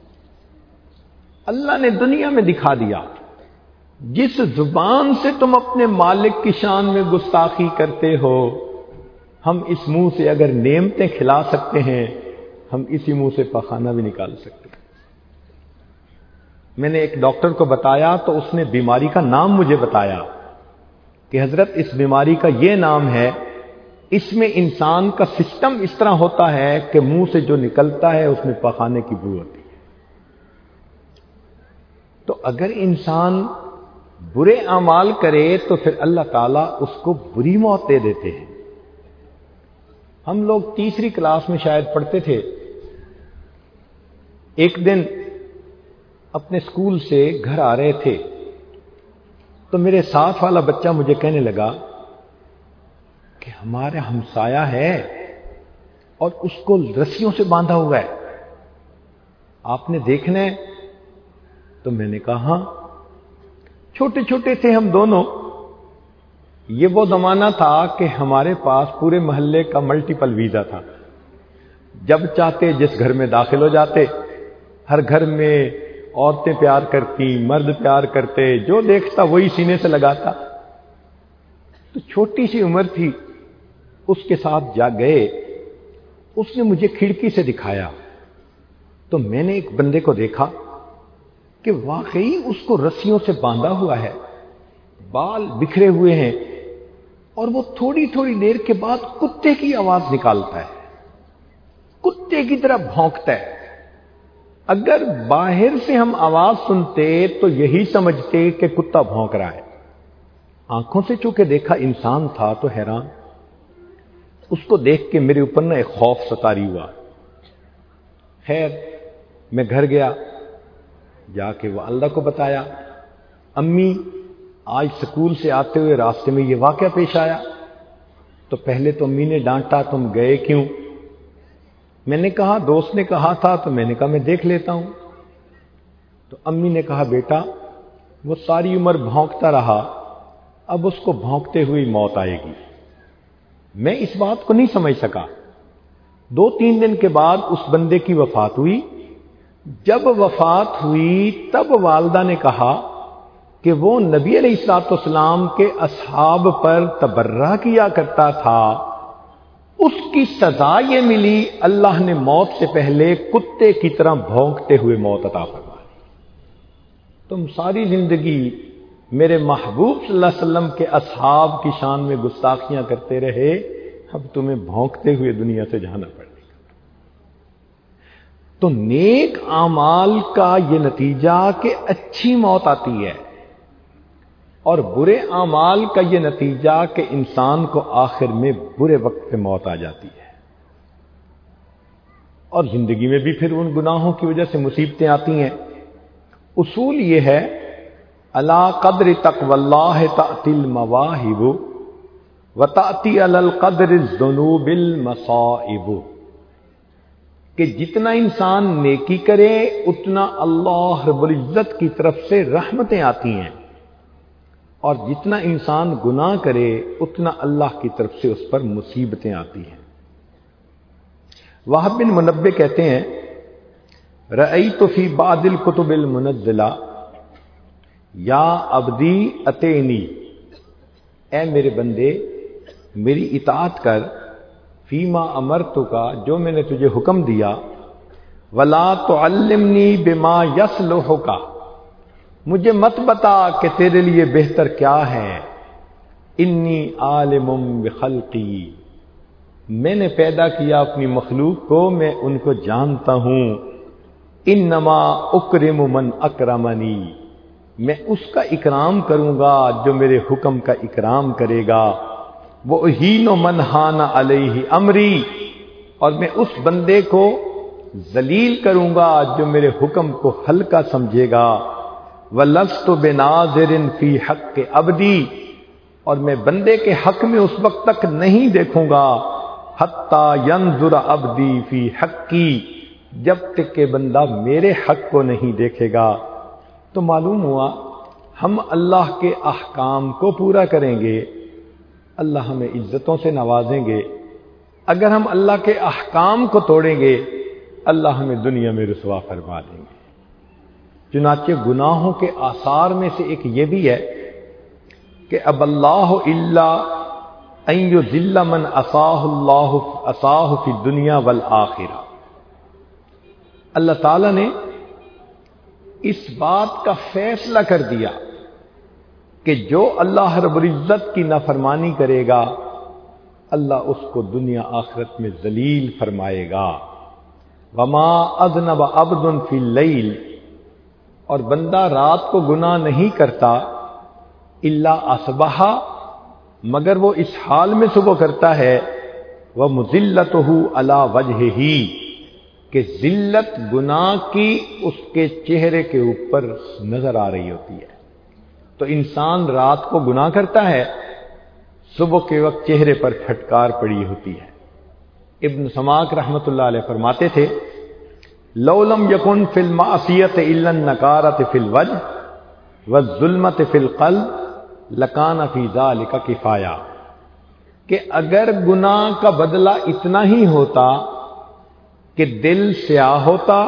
[SPEAKER 1] اللہ نے دنیا میں دکھا دیا، جس زبان سے تم اپنے مالک کی شان میں گستاخی کرتے ہو، ہم اس منہ سے اگر نعمتیں کھلا سکتے ہیں، ہم اسی منہ سے پخانہ بھی نکال سکتے ہیں۔ میں نے ایک ڈاکٹر کو بتایا تو اس نے بیماری کا نام مجھے بتایا کہ حضرت اس بیماری کا یہ نام ہے، اس میں انسان کا سسٹم اس طرح ہوتا ہے کہ منہ سے جو نکلتا ہے اس میں پخانے کی بو ہوتی ہے۔ تو اگر انسان برے اعمال کرے تو پھر اللہ تعالیٰ اس کو بری موت دے دیتے ہیں۔ ہم لوگ تیسری کلاس میں شاید پڑھتے تھے، ایک دن اپنے اسکول سے گھر آ رہے تھے تو میرے ساتھ والا بچہ مجھے کہنے لگا کہ ہمارا ہمسایہ ہے اور اس کو رسیوں سے باندھا ہوا ہے، آپ نے دیکھنا ہے؟ تو میں نے کہا ہاں۔ چھوٹے چھوٹے تھے ہم دونوں، یہ وہ زمانہ تھا کہ ہمارے پاس پورے محلے کا ملٹیپل ویزا تھا، جب چاہتے جس گھر میں داخل ہو جاتے، ہر گھر میں عورتیں پیار کرتی، مرد پیار کرتے، جو دیکھتا وہی سینے سے لگاتا۔ تو چھوٹی سی عمر تھی، اس کے ساتھ جا گئے، اس نے مجھے کھڑکی سے دکھایا تو میں نے ایک بندے کو دیکھا کہ واقعی اس کو رسیوں سے باندھا ہوا ہے، بال بکھرے ہوئے ہیں، اور وہ تھوڑی تھوڑی دیر کے بعد کتے کی آواز نکالتا ہے، کتے کی طرح بھونکتا ہے۔ اگر باہر سے ہم آواز سنتے تو یہی سمجھتے کہ کتا بھونک رہا ہے، آنکھوں سے چونکہ دیکھا انسان تھا تو حیران۔ اس کو دیکھ کے میرے اوپر نہ ایک خوف ستاری ہوا۔ خیر میں گھر گیا، جا کے والدہ کو بتایا، امی آج سکول سے آتے ہوئے راستے میں یہ واقعہ پیش آیا۔ تو پہلے تو امی نے ڈانٹا، تم گئے کیوں؟ میں نے کہا دوست نے کہا تھا تو میں نے کہا میں دیکھ لیتا ہوں۔ تو امی نے کہا بیٹا وہ ساری عمر بھونکتا رہا، اب اس کو بھونکتے ہوئی موت آئے گی۔ میں اس بات کو نہیں سمجھ سکا۔ دو تین دن کے بعد اس بندے کی وفات ہوئی۔ جب وفات ہوئی تب والدہ نے کہا کہ وہ نبی علیہ الصلوۃ والسلام کے اصحاب پر تبرہ کیا کرتا تھا، اس کی سزا یہ ملی، اللہ نے موت سے پہلے کتے کی طرح بھونکتے ہوئے موت عطا فرمائی۔ تم ساری زندگی میرے محبوب صلی اللہ علیہ وسلم کے اصحاب کی شان میں گستاخیاں کرتے رہے، اب تمہیں بھونکتے ہوئے دنیا سے جانا پڑے گا۔ تو نیک اعمال کا یہ نتیجہ کہ اچھی موت آتی ہے، اور برے اعمال کا یہ نتیجہ کہ انسان کو آخر میں برے وقت پہ موت آ جاتی ہے، اور زندگی میں بھی پھر ان گناہوں کی وجہ سے مصیبتیں آتی ہیں۔ اصول یہ ہے الا قدر تقوی اللہ تأتی المواہب وتأتی علی القدر الذنوب المصائب، کہ جتنا انسان نیکی کرے اتنا اللہ رب العزت کی طرف سے رحمتیں آتی ہیں، اور جتنا انسان گناہ کرے اتنا اللہ کی طرف سے اس پر مصیبتیں آتی ہیں۔ وہب بن منبہ کہتے ہیں رأیت فی بعض الکتب المنزلہ یا عبدی اتینی، اے میرے بندے میری اطاعت کر، فیما امرتک، جو میں نے تجھے حکم دیا، ولا تعلمنی بما یصلحک، مجھے مت بتا کہ تیرے لیے بہتر کیا ہے، انی عالم بخلقی، میں نے پیدا کیا اپنی مخلوق کو، میں ان کو جانتا ہوں، انما اکرم من اکرمنی، میں اس کا اکرام کروں گا جو میرے حکم کا اکرام کرے گا، وہ اہین من ہان علیہ امری، اور میں اس بندے کو ذلیل کروں گا جو میرے حکم کو ہلکا سمجھے گا، وَلَسْتُ بِنَاظِرٍ فِي حَقِّ عَبْدِي، اور میں بندے کے حق میں اس وقت تک نہیں دیکھوں گا حَتَّى يَنظُرَ عَبْدِي فِي حَقِّي، جب تک کہ بندہ میرے حق کو نہیں دیکھے گا۔ تو معلوم ہوا ہم اللہ کے احکام کو پورا کریں گے، اللہ ہمیں عزتوں سے نوازیں گے، اگر ہم اللہ کے احکام کو توڑیں گے اللہ ہمیں دنیا میں رسوا فرما دیں گے۔ چنانچہ گناہوں کے آثار میں سے ایک یہ بھی ہے کہ اب اللہ الا ان یذل من عصاہ اللہ عصاہ فی الدنیا والآخرہ، اللہ تعالی نے اس بات کا فیصلہ کر دیا کہ جو اللہ رب العزت کی نافرمانی کرے گا اللہ اس کو دنیا آخرت میں ذلیل فرمائے گا۔ وما اذنب عبد فی اللیل، اور بندہ رات کو گناہ نہیں کرتا، الا اصبح، مگر وہ اس حال میں صبح کرتا ہے، ومذلتہ علی وجہہ، کہ ذلت گناہ کی اس کے چہرے کے اوپر نظر آ رہی ہوتی ہے۔ تو انسان رات کو گناہ کرتا ہے، صبح کے وقت چہرے پر پھٹکار پڑی ہوتی ہے۔ ابن سماک رحمت اللہ علیہ فرماتے تھے لو لم یکن فی المعصیت الا النکارۃ فی الوجہ والظلمۃ فی القلب لکان فی ذلک کفایہ، کہ اگر گناہ کا بدلہ اتنا ہی ہوتا کہ دل سیاہ ہوتا،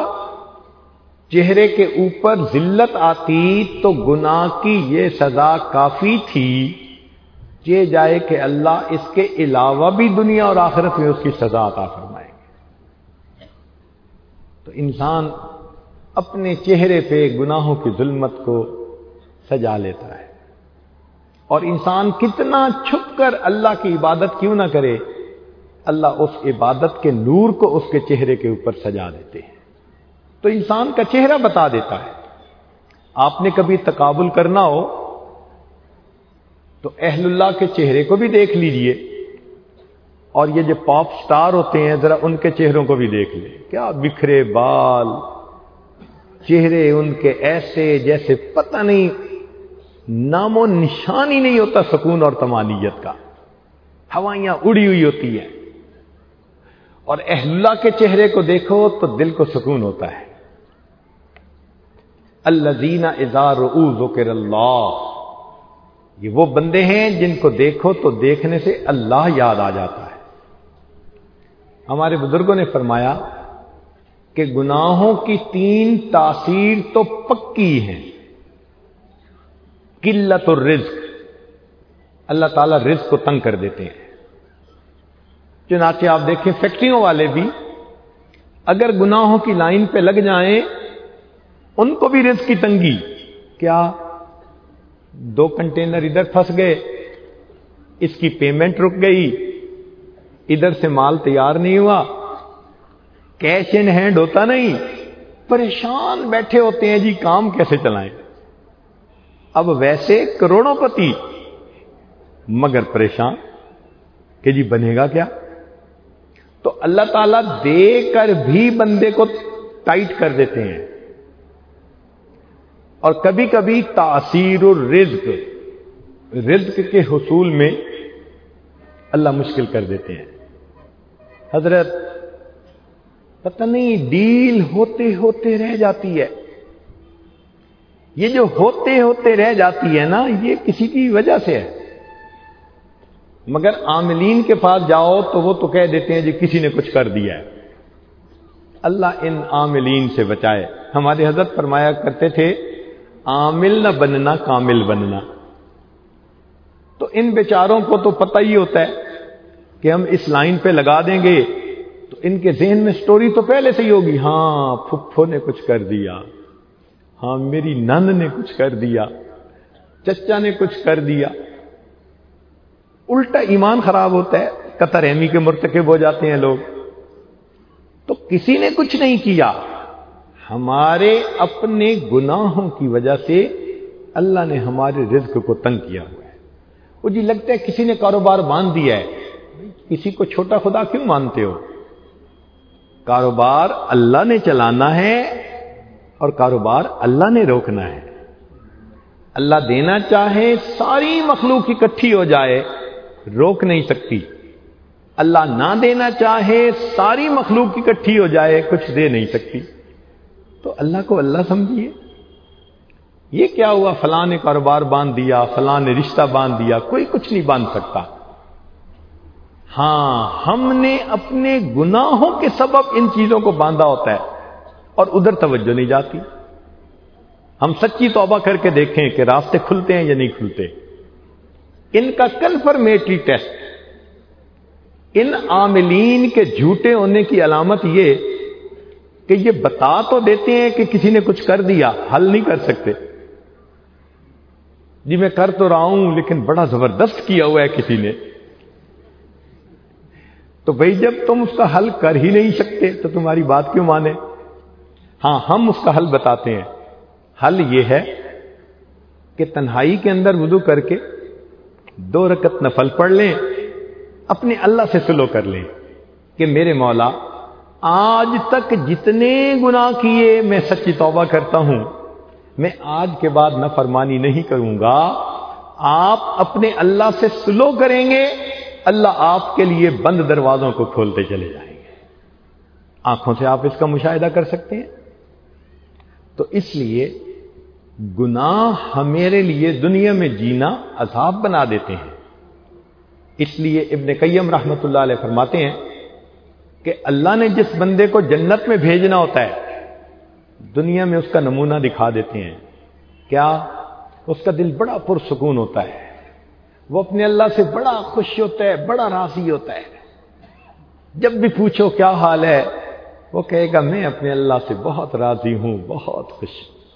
[SPEAKER 1] چہرے کے اوپر ذلت آتی، تو گناہ کی یہ سزا کافی تھی، یہ جائے کہ اللہ اس کے علاوہ بھی دنیا اور آخرت میں اس کی سزا عطا فرمائیں گے۔ تو انسان اپنے چہرے پہ گناہوں کی ظلمت کو سجا لیتا ہے، اور انسان کتنا چھپ کر اللہ کی عبادت کیوں نہ کرے، اللہ اس عبادت کے نور کو اس کے چہرے کے اوپر سجا دیتے ہیں۔ تو انسان کا چہرہ بتا دیتا ہے۔ آپ نے کبھی تقابل کرنا ہو تو اہل اللہ کے چہرے کو بھی دیکھ لیجئے، اور یہ جو پاپ سٹار ہوتے ہیں ذرا ان کے چہروں کو بھی دیکھ لیں، کیا بکھرے بال، چہرے ان کے ایسے جیسے پتہ نہیں نام و نشان ہی نہیں ہوتا سکون اور طمانینت کا، ہوائیاں اڑی ہوئی ہوتی ہیں۔ اور اہل اللہ کے چہرے کو دیکھو تو دل کو سکون ہوتا ہے۔ الذین اذا رؤوا ذکر اللہ، یہ وہ بندے ہیں جن کو دیکھو تو دیکھنے سے اللہ یاد آ جاتا ہے۔ ہمارے بزرگوں نے فرمایا کہ گناہوں کی تین تاثیر تو پکی ہیں۔ قلت الرزق، اللہ تعالیٰ رزق کو تنگ کر دیتے ہیں۔ چنانچہ آپ دیکھیں فیکٹریوں والے بھی اگر گناہوں کی لائن پہ لگ جائیں ان کو بھی رزق کی تنگی، کیا دو کنٹینر ادھر پھنس گئے، اس کی پیمنٹ رک گئی، ادھر سے مال تیار نہیں ہوا، کیش ان ہینڈ ہوتا نہیں، پریشان بیٹھے ہوتے ہیں جی کام کیسے چلائیں۔ اب ویسے کروڑوں پتی مگر پریشان کہ جی بنے گا کیا۔ تو اللہ تعالیٰ دے کر بھی بندے کو ٹائٹ کر دیتے ہیں۔ اور کبھی کبھی تاثیر الرزق، رزق کے حصول میں اللہ مشکل کر دیتے ہیں۔ حضرت پتہ نہیں ڈیل ہوتے ہوتے رہ جاتی ہے، یہ جو ہوتے ہوتے رہ جاتی ہے نا، یہ کسی کی وجہ سے ہے، مگر عاملین کے پاس جاؤ تو وہ تو کہہ دیتے ہیں جی کسی نے کچھ کر دیا ہے۔ اللہ ان عاملین سے بچائے۔ ہمارے حضرت فرمایا کرتے تھے عامل نہ بننا کامل بننا۔ تو ان بیچاروں کو تو پتہ ہی ہوتا ہے کہ ہم اس لائن پہ لگا دیں گے تو ان کے ذہن میں سٹوری تو پہلے سے ہی ہوگی، ہاں پھپھو نے کچھ کر دیا، ہاں میری نند نے کچھ کر دیا، چچا نے کچھ کر دیا۔ الٹا ایمان خراب ہوتا ہے، قطع رحمی کے مرتکب ہو جاتے ہیں لوگ۔ تو کسی نے کچھ نہیں کیا، ہمارے اپنے گناہوں کی وجہ سے اللہ نے ہمارے رزق کو تنگ کیا ہوا ہے۔ وہ جی لگتا ہے کسی نے کاروبار باندھ دیا ہے، کسی کو چھوٹا خدا کیوں مانتے ہو؟ کاروبار اللہ نے چلانا ہے اور کاروبار اللہ نے روکنا ہے۔ اللہ دینا چاہے ساری مخلوق اکٹھی ہو جائے، روک نہیں سکتی۔ اللہ نہ دینا چاہے ساری مخلوق اکٹھی ہو جائے، کچھ دے نہیں سکتی۔ تو اللہ کو اللہ سمجھیے۔ یہ کیا ہوا فلاں نے کاروبار باندھ دیا، فلاں نے رشتہ باندھ دیا، کوئی کچھ نہیں باندھ سکتا۔ ہاں ہم نے اپنے گناہوں کے سبب ان چیزوں کو باندھا ہوتا ہے اور ادھر توجہ نہیں جاتی۔ ہم سچی توبہ کر کے دیکھیں کہ راستے کھلتے ہیں یا نہیں کھلتے۔ ان کا کنفرمیٹری ٹیسٹ، ان عاملین کے جھوٹے ہونے کی علامت یہ کہ یہ بتا تو دیتے ہیں کہ کسی نے کچھ کر دیا، حل نہیں کر سکتے۔ جی میں کر تو رہا ہوں لیکن بڑا زبردست کیا ہوا ہے کسی نے۔ تو بھئی جب تم اس کا حل کر ہی نہیں سکتے تو تمہاری بات کیوں مانے؟ ہاں ہم اس کا حل بتاتے ہیں۔ حل یہ ہے کہ تنہائی کے اندر وضو کر کے دو رکعت نفل پڑھ لیں، اپنے اللہ سے سلو کر لیں کہ میرے مولا آج تک جتنے گناہ کیے میں سچی توبہ کرتا ہوں، میں آج کے بعد نافرمانی نہیں کروں گا۔ آپ اپنے اللہ سے سلو کریں گے، اللہ آپ کے لیے بند دروازوں کو کھولتے چلے جائیں گے۔ آنکھوں سے آپ اس کا مشاہدہ کر سکتے ہیں۔ تو اس لیے گناہ ہمارے لیے دنیا میں جینا عذاب بنا دیتے ہیں۔ اس لیے ابن قیم رحمۃ اللہ علیہ فرماتے ہیں کہ اللہ نے جس بندے کو جنت میں بھیجنا ہوتا ہے دنیا میں اس کا نمونہ دکھا دیتے ہیں۔ کیا؟ اس کا دل بڑا پرسکون ہوتا ہے، وہ اپنے اللہ سے بڑا خوش ہوتا ہے، بڑا راضی ہوتا ہے۔ جب بھی پوچھو کیا حال ہے، وہ کہے گا میں اپنے اللہ سے بہت راضی ہوں، بہت خوش۔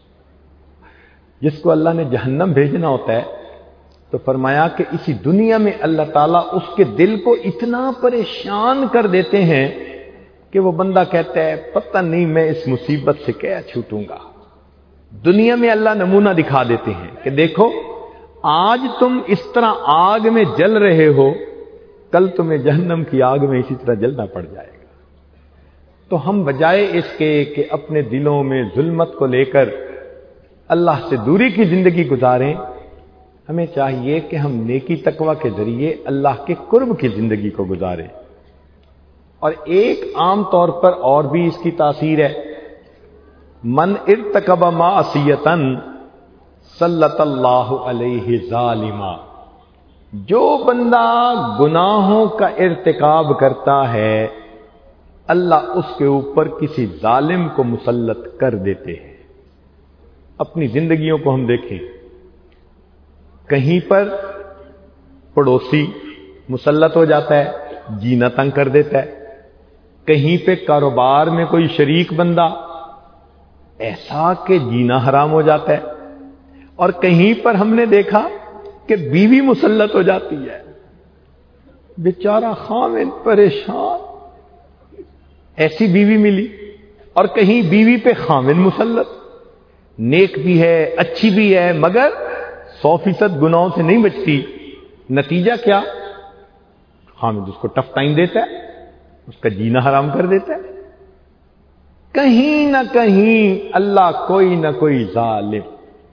[SPEAKER 1] جس کو اللہ نے جہنم بھیجنا ہوتا ہے تو فرمایا کہ اسی دنیا میں اللہ تعالیٰ اس کے دل کو اتنا پریشان کر دیتے ہیں کہ وہ بندہ کہتا ہے پتہ نہیں میں اس مصیبت سے کیا چھوٹوں گا۔ دنیا میں اللہ نمونہ دکھا دیتے ہیں کہ دیکھو آج تم اس طرح آگ میں جل رہے ہو، کل تمہیں جہنم کی آگ میں اسی طرح جلنا پڑ جائے گا۔ تو ہم بجائے اس کے کہ اپنے دلوں میں ظلمت کو لے کر اللہ سے دوری کی زندگی گزاریں، ہمیں چاہیے کہ ہم نیکی تقوی کے ذریعے اللہ کے قرب کی زندگی کو گزاریں۔ اور ایک عام طور پر اور بھی اس کی تاثیر ہے، من ارتکب معصیۃ سلط اللہ علیہ ظالما، جو بندہ گناہوں کا ارتکاب کرتا ہے اللہ اس کے اوپر کسی ظالم کو مسلط کر دیتے ہیں۔ اپنی زندگیوں کو ہم دیکھیں، کہیں پر پڑوسی مسلط ہو جاتا ہے، جینا تنگ کر دیتا ہے، کہیں پہ کاروبار میں کوئی شریک بندہ ایسا کہ جینا حرام ہو جاتا ہے، اور کہیں پر ہم نے دیکھا کہ بیوی مسلط ہو جاتی ہے، بیچارہ خاوند پریشان، ایسی بیوی ملی، اور کہیں بیوی پہ خاوند مسلط، نیک بھی ہے اچھی بھی ہے مگر سو فیصد گناہوں سے نہیں بچتی۔ نتیجہ کیا؟ خاوند اس کو ٹف ٹائم دیتا ہے، اس کا جینا حرام کر دیتا ہے۔ کہیں نہ کہیں اللہ کوئی نہ کوئی ظالم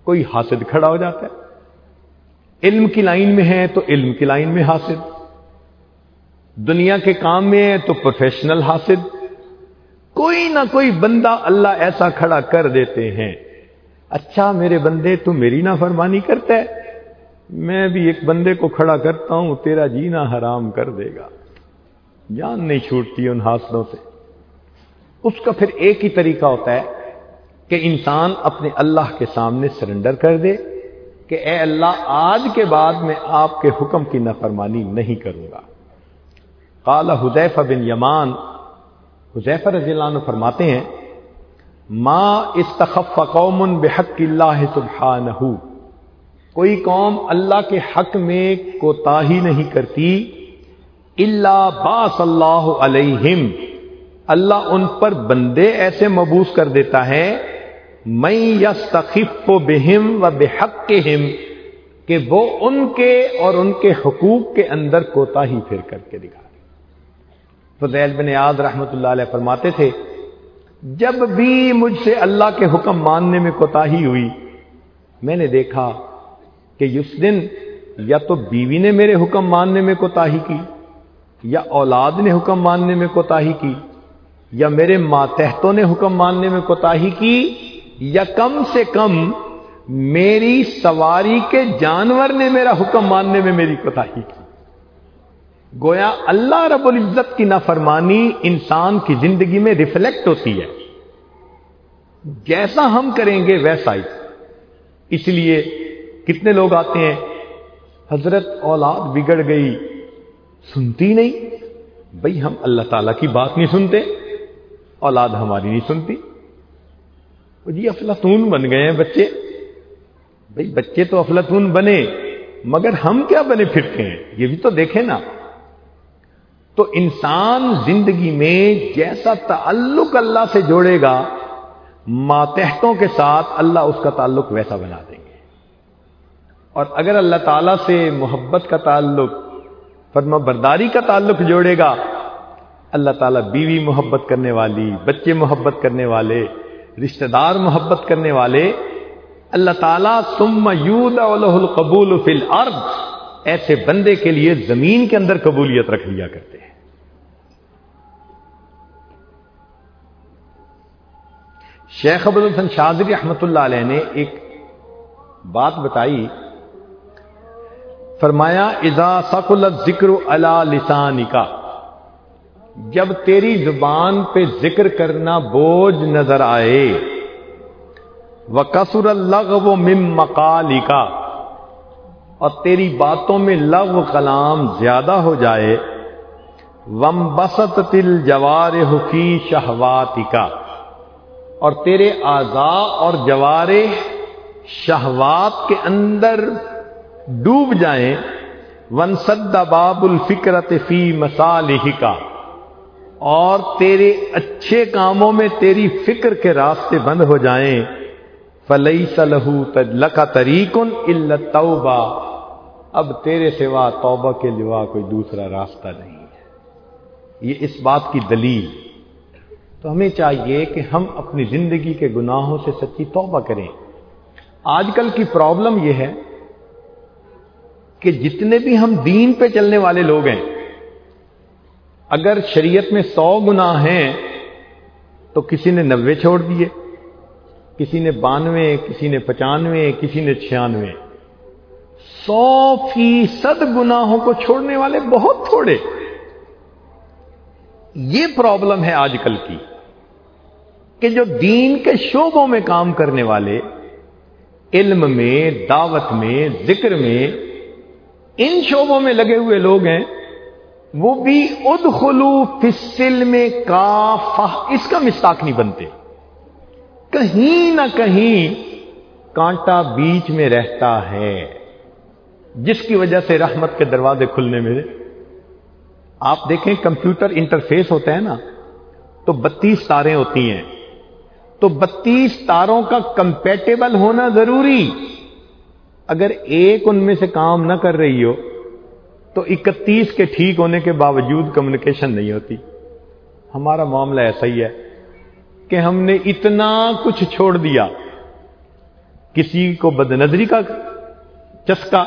[SPEAKER 1] کوئی حاسد کھڑا ہو جاتا ہے، علم کی لائن میں ہے تو علم کی لائن میں حاسد، دنیا کے کام میں ہے تو پروفیشنل حاسد، کوئی نہ کوئی بندہ اللہ ایسا کھڑا کر دیتے ہیں. اچھا میرے بندے تو میری نافرمانی کرتا ہے، میں بھی ایک بندے کو کھڑا کرتا ہوں، تیرا جینا حرام کر دے گا. جان نہیں چھوٹتی ان حاسدوں سے. اس کا پھر ایک ہی طریقہ ہوتا ہے کہ انسان اپنے اللہ کے سامنے سرنڈر کر دے کہ اے اللہ آج کے بعد میں آپ کے حکم کی نافرمانی نہیں کروں گا. قال حذیفہ بن یمان، حذیفہ رضی اللہ عنہ فرماتے ہیں ما استخف قوم بحق اللہ سبحانہ، کوئی قوم اللہ کے حق میں کوتاہی نہیں کرتی، الا باس اللہ علیہم، اللہ ان پر بندے ایسے مبعوث کر دیتا ہے، من یستخف بہم و بحقہم، کہ وہ ان کے اور ان کے حقوق کے اندر کوتاہی پھر کر کے دکھا. فضیل بن عیاض رحمۃ اللہ علیہ فرماتے تھے جب بھی مجھ سے اللہ کے حکم ماننے میں کوتاہی ہوئی، میں نے دیکھا کہ اس دن یا تو بیوی نے میرے حکم ماننے میں کوتاہی کی، یا اولاد نے حکم ماننے میں کوتاہی کی، یا میرے ماتحتوں نے حکم ماننے میں کوتاہی کی، یا کم سے کم میری سواری کے جانور نے میرا حکم ماننے میں میری کوتاہی کی. گویا اللہ رب العزت کی نافرمانی انسان کی زندگی میں ریفلیکٹ ہوتی ہے، جیسا ہم کریں گے ویسا ہی. اس لیے کتنے لوگ آتے ہیں حضرت اولاد بگڑ گئی سنتی نہیں. بھئی ہم اللہ تعالیٰ کی بات نہیں سنتے، اولاد ہماری نہیں سنتی. جی افلاطون بن گئے ہیں بچے. بھئی بچے تو افلاطون بنے، مگر ہم کیا بنے پھرتے ہیں یہ بھی تو دیکھیں نا. تو انسان زندگی میں جیسا تعلق اللہ سے جوڑے گا، ماتحتوں کے ساتھ اللہ اس کا تعلق ویسا بنا دیں گے. اور اگر اللہ تعالیٰ سے محبت کا تعلق، فرما برداری کا تعلق جوڑے گا، اللہ تعالیٰ بیوی محبت کرنے والی، بچے محبت کرنے والے، رشتہ دار محبت کرنے والے، اللہ تعالیٰ ثم یودع لہ القبول فی الارض، ایسے بندے کے لیے زمین کے اندر قبولیت رکھ لیا کرتے ہیں. شیخ ابو الحسن شاذلی رحمۃ اللہ علیہ نے ایک بات بتائی، فرمایا اذا ثقل الذکر علی لسانک، جب تیری زبان پہ ذکر کرنا بوجھ نظر آئے، وکثر اللغو من مقالک، اور تیری باتوں میں لغو کلام زیادہ ہو جائے، وانبسطت الجوارح فی شہواتک، اور تیرے اعضاء اور جوارح شہوات کے اندر ڈوب جائیں، وانسد باب الفکرۃ فی مصالحک، اور تیرے اچھے کاموں میں تیری فکر کے راستے بند ہو جائیں، فلیس لہ لک طریق الا التوبہ، اب تیرے سوا توبہ کے لیوا کوئی دوسرا راستہ نہیں ہے. یہ اس بات کی دلیل. تو ہمیں چاہیے کہ ہم اپنی زندگی کے گناہوں سے سچی توبہ کریں. آج کل کی پرابلم یہ ہے کہ جتنے بھی ہم دین پہ چلنے والے لوگ ہیں، اگر شریعت میں سو گناہ ہیں تو کسی نے نوے چھوڑ دیے، کسی نے بانوے، کسی نے پچانوے، کسی نے چھیانوے. سو فیصد گناہوں کو چھوڑنے والے بہت تھوڑے. یہ پرابلم ہے آج کل کی کہ جو دین کے شعبوں میں کام کرنے والے، علم میں، دعوت میں، ذکر میں، ان شعبوں میں لگے ہوئے لوگ ہیں، وہ بھی ادخلوا فی السلم کافہ اس کا مستاق نہیں بنتے. کہیں نہ کہیں کانٹا بیچ میں رہتا ہے، جس کی وجہ سے رحمت کے دروازے کھلنے میں. آپ دیکھیں کمپیوٹر انٹرفیس ہوتا ہے نا، تو بتیس تاریں ہوتی ہیں، تو بتیس تاروں کا کمپیٹیبل ہونا ضروری. اگر ایک ان میں سے کام نہ کر رہی ہو تو اکتیس کے ٹھیک ہونے کے باوجود کمیونیکیشن نہیں ہوتی. ہمارا معاملہ ایسا ہی ہے کہ ہم نے اتنا کچھ چھوڑ دیا کسی کو بدنظری کا چسکا،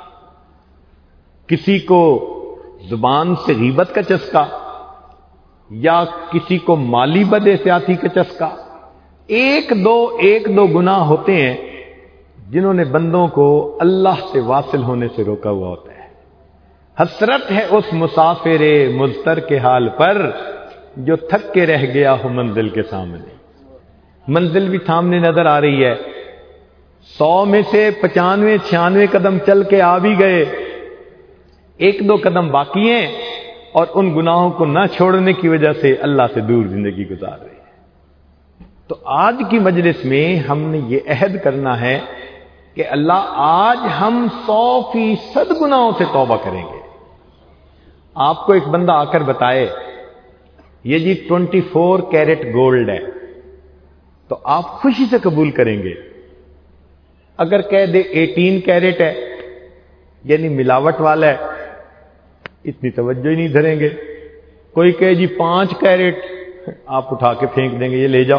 [SPEAKER 1] کسی کو زبان سے غیبت کا چسکا، یا کسی کو مالی بد احتیاطی کا چسکا. ایک دو ایک دو گناہ ہوتے ہیں جنہوں نے بندوں کو اللہ سے واصل ہونے سے روکا ہوا ہوتا ہے. حسرت ہے اس مسافر مضطر کے حال پر جو تھک کے رہ گیا ہو منزل کے سامنے. منزل بھی سامنے نظر آ رہی ہے، سو میں سے پچانوے چھیانوے قدم چل کے آ بھی گئے، ایک دو قدم باقی ہیں اور ان گناہوں کو نہ چھوڑنے کی وجہ سے اللہ سے دور زندگی گزار رہے ہیں. تو آج کی مجلس میں ہم نے یہ عہد کرنا ہے کہ اللہ آج ہم سو فیصد گناہوں سے توبہ کریں گے. آپ کو ایک بندہ آ کر بتائے یہ جی ٹوینٹی فور کیرٹ گولڈ ہے، تو آپ خوشی سے قبول کریں گے. اگر کہہ دے ایٹین کیرٹ ہے یعنی ملاوٹ والا ہے، اتنی توجہ ہی نہیں دھریں گے. کوئی کہے جی پانچ کیرٹ، آپ اٹھا کے پھینک دیں گے یہ لے جاؤ.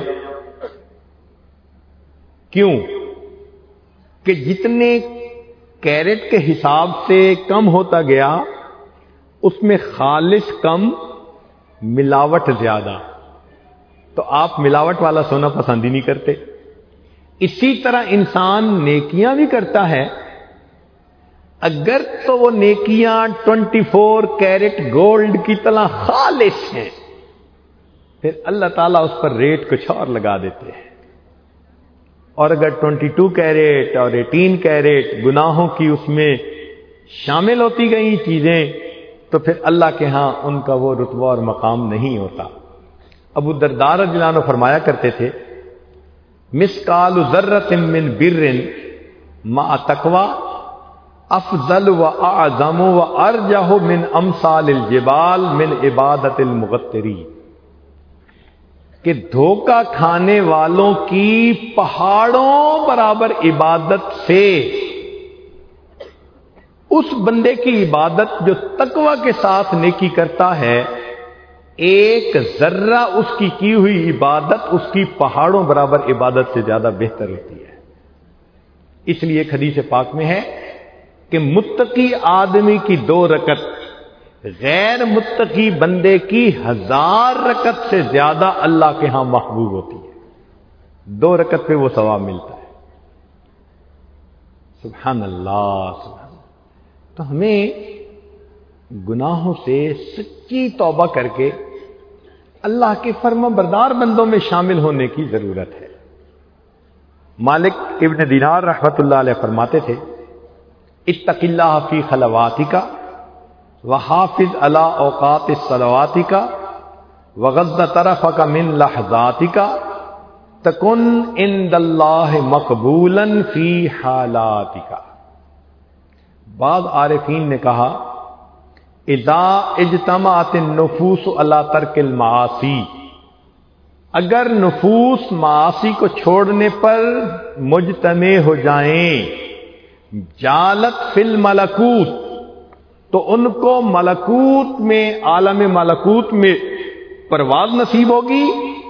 [SPEAKER 1] کیوں؟ کہ جتنے کیرٹ کے حساب سے کم ہوتا گیا اس میں خالص کم، ملاوٹ زیادہ. تو آپ ملاوٹ والا سونا پسند ہی نہیں کرتے. اسی طرح انسان نیکیاں بھی کرتا ہے، اگر تو وہ نیکیاں ٹوینٹی فور کیرٹ گولڈ کی طرح خالص ہیں، پھر اللہ تعالیٰ اس پر ریٹ کچھ اور لگا دیتے ہیں. اور اگر ٹوینٹی ٹو کیرٹ اور ایٹین کیرٹ گناہوں کی اس میں شامل ہوتی گئی چیزیں تو پھر اللہ کے ہاں ان کا وہ رتبہ اور مقام نہیں ہوتا. ابو الدرداء رضی اللہ عنہ فرمایا کرتے تھے مسقال ذرۃ من بر مع تقوی افضل و اعظم و ارجح من امثال الجبال من عبادت المغترین. کہ دھوکہ کھانے والوں کی پہاڑوں برابر عبادت سے اس بندے کی عبادت جو تقوی کے ساتھ نیکی کرتا ہے، ایک ذرہ اس کی کی ہوئی عبادت اس کی پہاڑوں برابر عبادت سے زیادہ بہتر ہوتی ہے. اس لیے ایک حدیث پاک میں ہے کہ متقی آدمی کی دو رکعت غیر متقی بندے کی ہزار رکعت سے زیادہ اللہ کے ہاں محبوب ہوتی ہے. دو رکعت پہ وہ ثواب ملتا ہے. سبحان اللہ سبحان اللہ. تو ہمیں گناہوں سے سچی توبہ کر کے اللہ کے فرما بردار بندوں میں شامل ہونے کی ضرورت ہے. مالک ابن دینار رحمت اللہ علیہ فرماتے تھے اتق اللہ فی خلواتک وحافظ علی اوقات الصلواتک وغض طرفک من لحظاتک تکن عند اللہ مقبولا فی حالاتک. بعض عارفین نے کہا اذا اجتمعت النفوس علی ترک المعاصی، اگر نفوس معاصی کو چھوڑنے پر مجتمع ہو جائیں، جالت فی الملکوت، تو ان کو ملکوت میں عالم ملکوت میں پرواز نصیب ہوگی،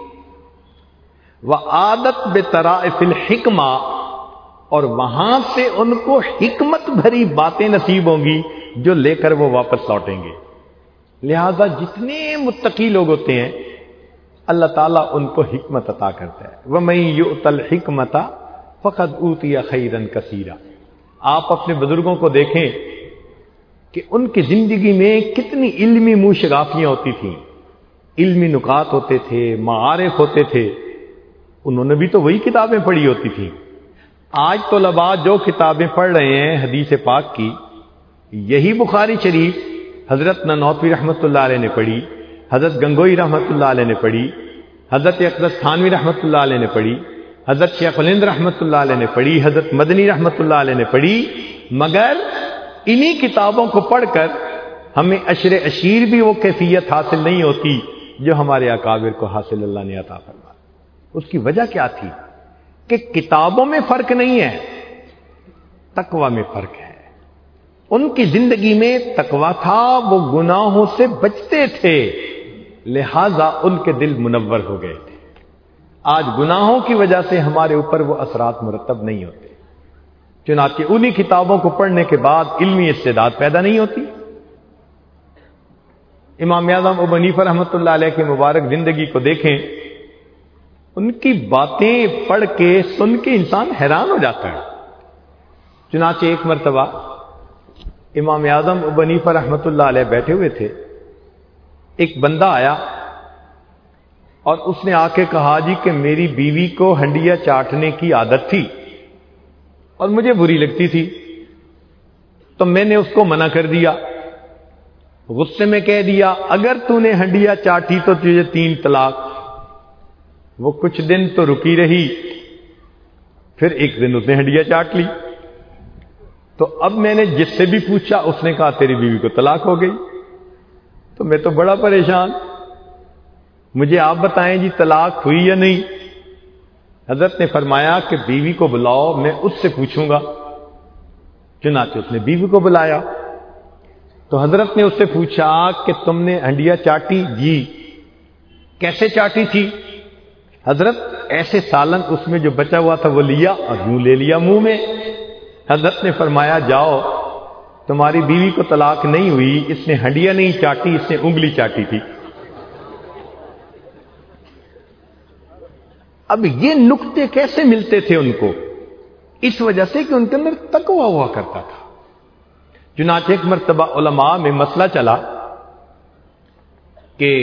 [SPEAKER 1] وعادت بطرائف الحکمہ، اور وہاں سے ان کو حکمت بھری باتیں نصیب ہوں گی جو لے کر وہ واپس لوٹیں گے. لہذا جتنے متقی لوگ ہوتے ہیں اللہ تعالیٰ ان کو حکمت عطا کرتا ہے. وَمَن يُؤْتَ الْحِكْمَةَ فَقَدْ أُوتِيَ خَيْرًا كَثِيرًا. آپ اپنے بزرگوں کو دیکھیں کہ ان کی زندگی میں کتنی علمی منہ شگافیاں ہوتی تھیں، علمی نکات ہوتے تھے، معارف ہوتے تھے. انہوں نے بھی تو وہی کتابیں پڑھی ہوتی تھیں. آج طلباء جو کتابیں پڑھ رہے ہیں حدیث پاک کی، یہی بخاری شریف حضرت نانوتوی رحمۃ اللہ علیہ نے پڑھی، حضرت گنگوئی رحمۃ اللہ علیہ نے پڑھی، حضرت اقدس تھانوی رحمۃ اللہ علیہ نے پڑھی، حضرت شیخ الہند رحمۃ اللہ علیہ نے پڑھی، حضرت مدنی رحمۃ اللہ علیہ نے پڑھی. مگر انہی کتابوں کو پڑھ کر ہمیں عشر عشیر بھی وہ کیفیت حاصل نہیں ہوتی جو ہمارے اکابر کو حاصل اللہ نے عطا فرمایا. اس کی وجہ کیا تھی؟ کہ کتابوں میں فرق نہیں ہے، تقوی میں فرق ہے. ان کی زندگی میں تقوی تھا، وہ گناہوں سے بچتے تھے، لہذا ان کے دل منور ہو گئے تھے. آج گناہوں کی وجہ سے ہمارے اوپر وہ اثرات مرتب نہیں ہوتے. چنانچہ انہی کتابوں کو پڑھنے کے بعد علمی استعداد پیدا نہیں ہوتی۔ امام اعظم ابو حنیفہ رحمۃ اللہ علیہ کی مبارک زندگی کو دیکھیں، ان کی باتیں پڑھ کے سن کے انسان حیران ہو جاتا ہے۔ چنانچہ ایک مرتبہ امام اعظم ابو حنیفہ رحمۃ اللہ علیہ بیٹھے ہوئے تھے، ایک بندہ آیا اور اس نے آ کے کہا جی کہ میری بیوی کو ہنڈیا چاٹنے کی عادت تھی اور مجھے بری لگتی تھی، تو میں نے اس کو منع کر دیا، غصے میں کہہ دیا اگر تو نے ہنڈیا چاٹی تو تجھے تین طلاق۔ وہ کچھ دن تو رکی رہی، پھر ایک دن اس نے ہنڈیا چاٹ لی، تو اب میں نے جس سے بھی پوچھا اس نے کہا تیری بیوی کو طلاق ہو گئی۔ تو میں تو بڑا پریشان، مجھے آپ بتائیں جی طلاق ہوئی یا نہیں؟ حضرت نے فرمایا کہ بیوی کو بلاؤ، میں اس سے پوچھوں گا۔ چنانچہ اس نے بیوی کو بلایا تو حضرت نے اس سے پوچھا کہ تم نے ہنڈیا چاٹی؟ جی۔ کیسے چاٹی تھی؟ حضرت ایسے سالن اس میں جو بچا ہوا تھا وہ لیا اور یوں لے لیا منہ میں۔ حضرت نے فرمایا جاؤ، تمہاری بیوی کو طلاق نہیں ہوئی، اس نے ہنڈیا نہیں چاٹی، اس نے انگلی چاٹی تھی۔ اب یہ نکتے کیسے ملتے تھے ان کو؟ اس وجہ سے کہ ان کے اندر تقویٰ ہوا کرتا تھا۔ چنانچہ ایک مرتبہ علماء میں مسئلہ چلا کہ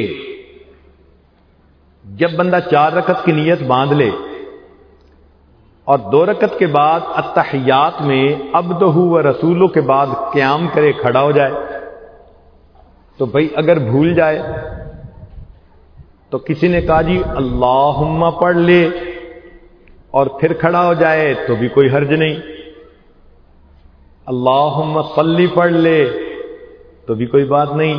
[SPEAKER 1] جب بندہ چار رکعت کی نیت باندھ لے اور دو رکعت کے بعد التحیات میں عبدہ و رسولہ کے بعد قیام کرے، کھڑا ہو جائے، تو بھئی اگر بھول جائے تو کسی نے کہا جی اللہم پڑھ لے اور پھر کھڑا ہو جائے تو بھی کوئی حرج نہیں، اللہم صلی پڑھ لے تو بھی کوئی بات نہیں،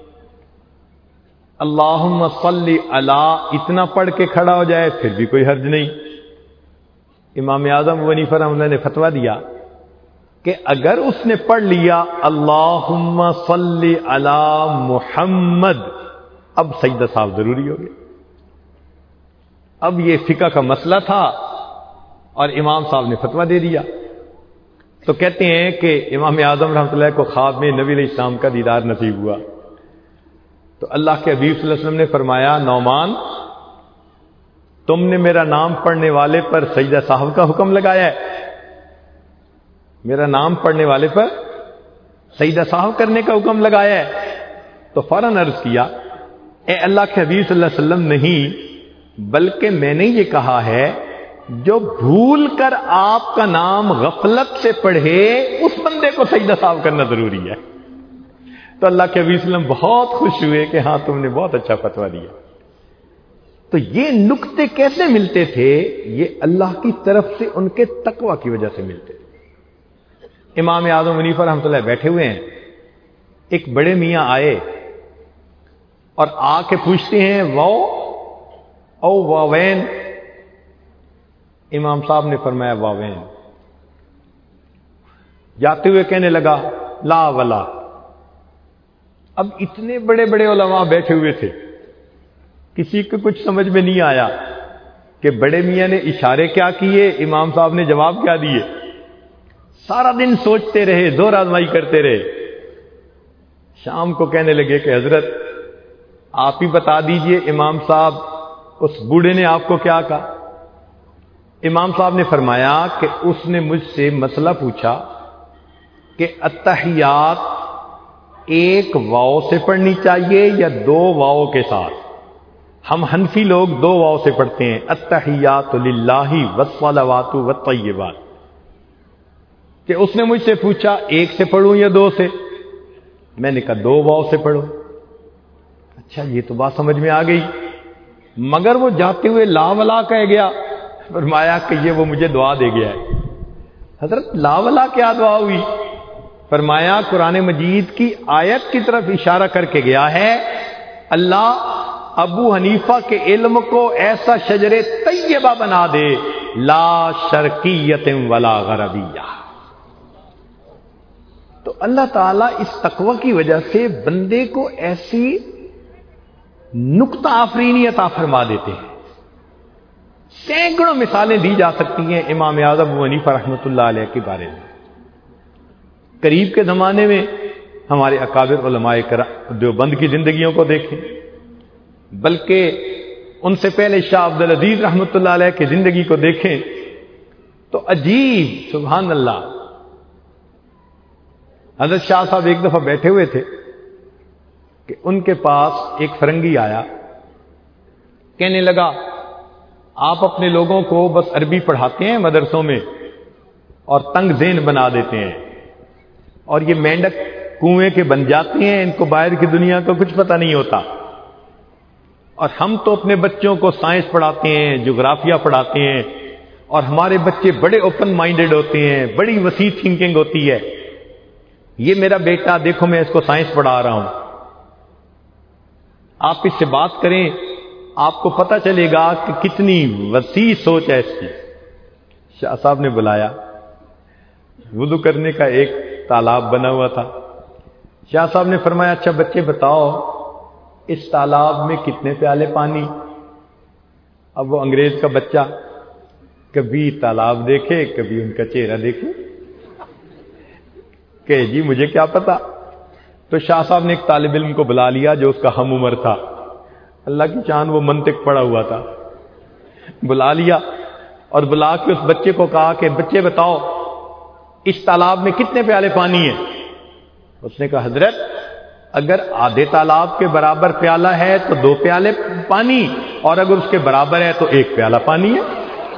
[SPEAKER 1] اللہم صلی علی اتنا پڑھ کے کھڑا ہو جائے پھر بھی کوئی حرج نہیں۔ امام اعظم ابو حنیفہ رحمۃ اللہ نے فتویٰ دیا کہ اگر اس نے پڑھ لیا اللہم صلی علی محمد، اب سجدہ صاحب ضروری ہو گیا۔ اب یہ فقہ کا مسئلہ تھا اور امام صاحب نے فتویٰ دے دیا۔ تو کہتے ہیں کہ امام اعظم رحمۃ اللہ کو خواب میں نبی علیہ السلام کا دیدار نصیب ہوا، تو اللہ کے حبیب صلی اللہ علیہ وسلم نے فرمایا نعمان تم نے میرا نام پڑھنے والے پر سجدہ صاحب کا حکم لگایا ہے، میرا نام پڑھنے والے پر سجدہ صاحب کرنے کا حکم لگایا ہے۔ تو فوراً عرض کیا اے اللہ کے حبیب صلی اللہ علیہ وسلم نہیں، بلکہ میں نے یہ کہا ہے جو بھول کر آپ کا نام غفلت سے پڑھے اس بندے کو سجدہ صاحب کرنا ضروری ہے۔ تو اللہ کے حبیب صلی اللہ علیہ وسلم بہت خوش ہوئے کہ ہاں تم نے بہت اچھا فتویٰ دیا۔ تو یہ نکتے کیسے ملتے تھے؟ یہ اللہ کی طرف سے ان کے تقویٰ کی وجہ سے ملتے تھے۔ امام اعظم حنیفہ رحمۃ اللہ بیٹھے ہوئے ہیں، ایک بڑے میاں آئے اور آ کے پوچھتے ہیں واو او واوین؟ امام صاحب نے فرمایا واوین۔ جاتے ہوئے کہنے لگا لا ولا۔ اب اتنے بڑے بڑے علماء بیٹھے ہوئے تھے، کسی کو کچھ سمجھ میں نہیں آیا کہ بڑے میاں نے اشارے کیا کیے، امام صاحب نے جواب کیا دیے۔ سارا دن سوچتے رہے، زور آزمائی کرتے رہے۔ شام کو کہنے لگے کہ حضرت آپ ہی بتا دیجئے امام صاحب اس بوڑھے نے آپ کو کیا کہا؟ امام صاحب نے فرمایا کہ اس نے مجھ سے مسئلہ پوچھا کہ التحیات ایک واو سے پڑھنی چاہیے یا دو واو کے ساتھ؟ ہم حنفی لوگ دو واو سے پڑھتے ہیں، التحیات للہ والصلوات والطیبات، کہ اس نے مجھ سے پوچھا ایک سے پڑھوں یا دو سے؟ میں نے کہا دو واو سے پڑھو۔ اچھا یہ تو بات سمجھ میں آ گئی، مگر وہ جاتے ہوئے لا ولا کہہ گیا۔ فرمایا کہ یہ وہ مجھے دعا دے گیا ہے۔ حضرت لا ولا کیا دعا ہوئی؟ فرمایا قرآن مجید کی آیت کی طرف اشارہ کر کے گیا ہے، اللہ ابو حنیفہ کے علم کو ایسا شجر طیبہ بنا دے، لا شرقیت ولا غربیہ۔ تو اللہ تعالیٰ اس تقوی کی وجہ سے بندے کو ایسی نکتہ آفرینی عطا فرما دیتے ہیں، سینکڑوں مثالیں دی جا سکتی ہیں امام اعظم ابو حنیفہ رحمۃ اللہ علیہ کے بارے میں. قریب کے زمانے میں ہمارے اکابر علماء دیوبند کی زندگیوں کو دیکھیں، بلکہ ان سے پہلے شاہ عبد العزیز رحمۃ اللہ علیہ کی زندگی کو دیکھیں تو عجیب، سبحان اللہ. حضرت شاہ صاحب ایک دفعہ بیٹھے ہوئے تھے کہ ان کے پاس ایک فرنگی آیا، کہنے لگا آپ اپنے لوگوں کو بس عربی پڑھاتے ہیں مدرسوں میں اور تنگ ذہن بنا دیتے ہیں، اور یہ مینڈک کنویں کے بن جاتے ہیں، ان کو باہر کی دنیا کا کچھ پتہ نہیں ہوتا، اور ہم تو اپنے بچوں کو سائنس پڑھاتے ہیں، جغرافیہ پڑھاتے ہیں، اور ہمارے بچے بڑے اوپن مائنڈڈ ہوتے ہیں، بڑی وسیع تھنکنگ ہوتی ہے. یہ میرا بیٹا دیکھو میں اس کو سائنس پڑھا رہا ہوں، آپ اس سے بات کریں آپ کو پتہ چلے گا کہ کتنی وسیع سوچ ہے اس کی. شاہ صاحب نے بلایا، وضو کرنے کا ایک تالاب بنا ہوا تھا. شاہ صاحب نے فرمایا اچھا بچے بتاؤ اس تالاب میں کتنے پیالے پانی؟ اب وہ انگریز کا بچہ کبھی تالاب دیکھے کبھی ان کا چہرہ دیکھے کہ جی مجھے کیا پتا. تو شاہ صاحب نے ایک طالب علم کو بلا لیا جو اس کا ہم عمر تھا، اللہ کی چاند وہ منطق پڑا ہوا تھا، بلا لیا اور بلا کے اس بچے کو کہا کہ بچے بتاؤ اس تالاب میں کتنے پیالے پانی ہیں؟ اس نے کہا حضرت اگر آدھے تالاب کے برابر پیالہ ہے تو دو پیالے پانی، اور اگر اس کے برابر ہے تو ایک پیالہ پانی ہے.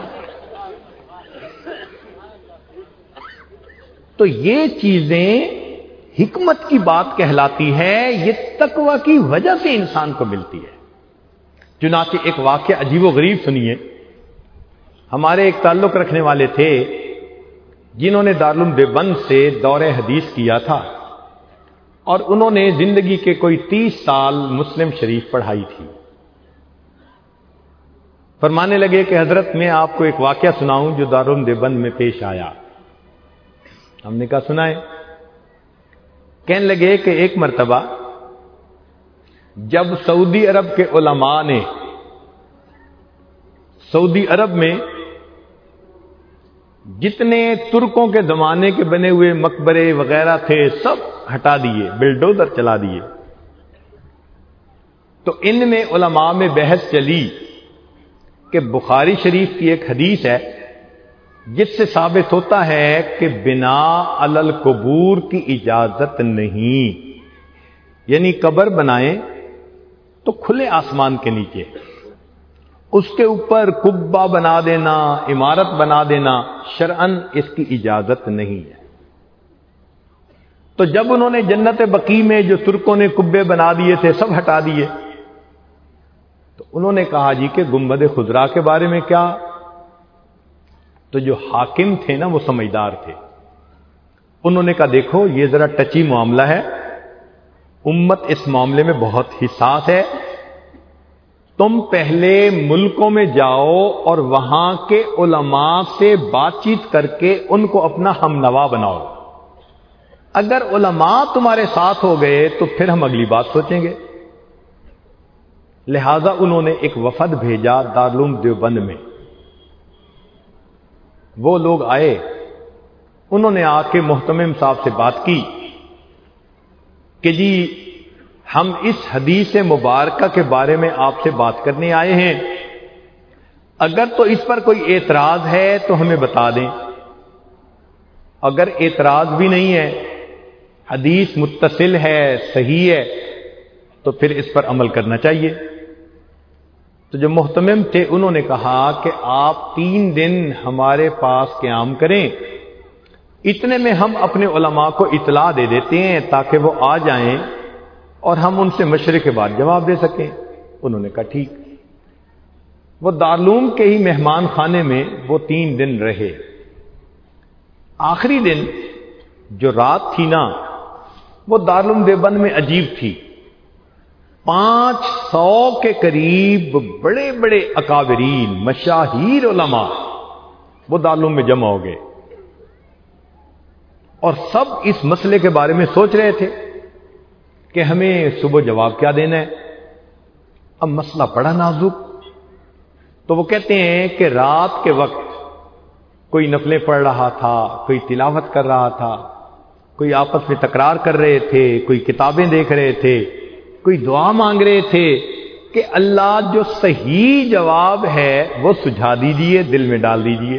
[SPEAKER 1] تو یہ چیزیں حکمت کی بات کہلاتی ہے، یہ تقوی کی وجہ سے انسان کو ملتی ہے. چنانچہ ایک واقعہ عجیب و غریب سنیے. ہمارے ایک تعلق رکھنے والے تھے جنہوں نے دارالعلوم دیوبند سے دور حدیث کیا تھا، اور انہوں نے زندگی کے کوئی تیس سال مسلم شریف پڑھائی تھی. فرمانے لگے کہ حضرت میں آپ کو ایک واقعہ سناؤں جو دارالعلوم دیوبند میں پیش آیا. ہم نے کہا سنائیں. کہنے لگے کہ ایک مرتبہ جب سعودی عرب کے علماء نے سعودی عرب میں جتنے ترکوں کے زمانے کے بنے ہوئے مقبرے وغیرہ تھے سب ہٹا دیے، بلڈوزر چلا دیے، تو ان میں علماء میں بحث چلی کہ بخاری شریف کی ایک حدیث ہے جس سے ثابت ہوتا ہے کہ بنا علی القبور کی اجازت نہیں، یعنی قبر بنائیں تو کھلے آسمان کے نیچے، اس کے اوپر قبہ بنا دینا، عمارت بنا دینا شرعن اس کی اجازت نہیں ہے. تو جب انہوں نے جنت بقیع میں جو ترکوں نے قبے بنا دیے تھے سب ہٹا دیے، تو انہوں نے کہا جی کہ گنبد خضرا کے بارے میں کیا؟ تو جو حاکم تھے نا وہ سمجھدار تھے، انہوں نے کہا دیکھو یہ ذرا ٹچی معاملہ ہے، امت اس معاملے میں بہت حساس ہے، تم پہلے ملکوں میں جاؤ اور وہاں کے علماء سے بات چیت کر کے ان کو اپنا ہم نوا بناؤ، اگر علماء تمہارے ساتھ ہو گئے تو پھر ہم اگلی بات سوچیں گے. لہذا انہوں نے ایک وفد بھیجا دارالعلوم دیوبند میں. وہ لوگ آئے، انہوں نے آ کے محتمم صاحب سے بات کی کہ جی ہم اس حدیث مبارکہ کے بارے میں آپ سے بات کرنے آئے ہیں، اگر تو اس پر کوئی اعتراض ہے تو ہمیں بتا دیں، اگر اعتراض بھی نہیں ہے، حدیث متصل ہے، صحیح ہے، تو پھر اس پر عمل کرنا چاہیے. تو جو محتمم تھے انہوں نے کہا کہ آپ تین دن ہمارے پاس قیام کریں، اتنے میں ہم اپنے علماء کو اطلاع دے دیتے ہیں تاکہ وہ آ جائیں اور ہم ان سے مشورے کے بعد جواب دے سکیں. انہوں نے کہا ٹھیک. وہ دارالعلوم کے ہی مہمان خانے میں وہ تین دن رہے. آخری دن جو رات تھی نا وہ دارالعلوم دیوبند میں عجیب تھی. پانچ سو کے قریب بڑے بڑے اکابرین مشاہیر علماء وہ دارالعلوم میں جمع ہو گئے اور سب اس مسئلے کے بارے میں سوچ رہے تھے کہ ہمیں صبح جواب کیا دینا ہے. اب مسئلہ بڑا نازک، تو وہ کہتے ہیں کہ رات کے وقت کوئی نفلیں پڑھ رہا تھا، کوئی تلاوت کر رہا تھا، کوئی آپس میں تکرار کر رہے تھے، کوئی کتابیں دیکھ رہے تھے، کوئی دعا مانگ رہے تھے کہ اللہ جو صحیح جواب ہے وہ سجھا دیجئے، دل میں ڈال دیجئے۔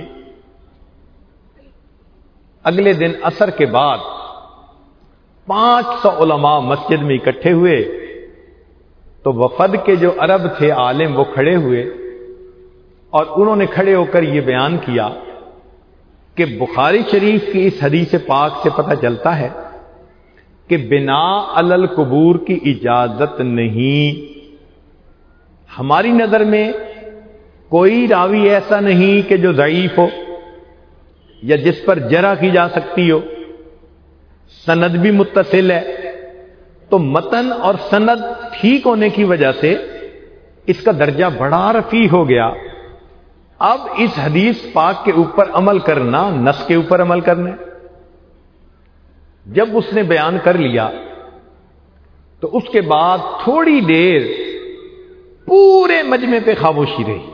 [SPEAKER 1] اگلے دن عصر کے بعد پانچ سو علماء مسجد میں اکٹھے ہوئے تو وفد کے جو عرب تھے عالم وہ کھڑے ہوئے اور انہوں نے کھڑے ہو کر یہ بیان کیا کہ بخاری شریف کی اس حدیث پاک سے پتہ چلتا ہے کہ بنا علی القبور کی اجازت نہیں۔ ہماری نظر میں کوئی راوی ایسا نہیں کہ جو ضعیف ہو یا جس پر جرح کی جا سکتی ہو، سند بھی متصل ہے، تو متن اور سند ٹھیک ہونے کی وجہ سے اس کا درجہ بڑا رفیع ہو گیا۔ اب اس حدیث پاک کے اوپر عمل کرنا نص کے اوپر عمل کرنا ہے۔ جب اس نے بیان کر لیا تو اس کے بعد تھوڑی دیر پورے مجمع پہ خاموشی رہی،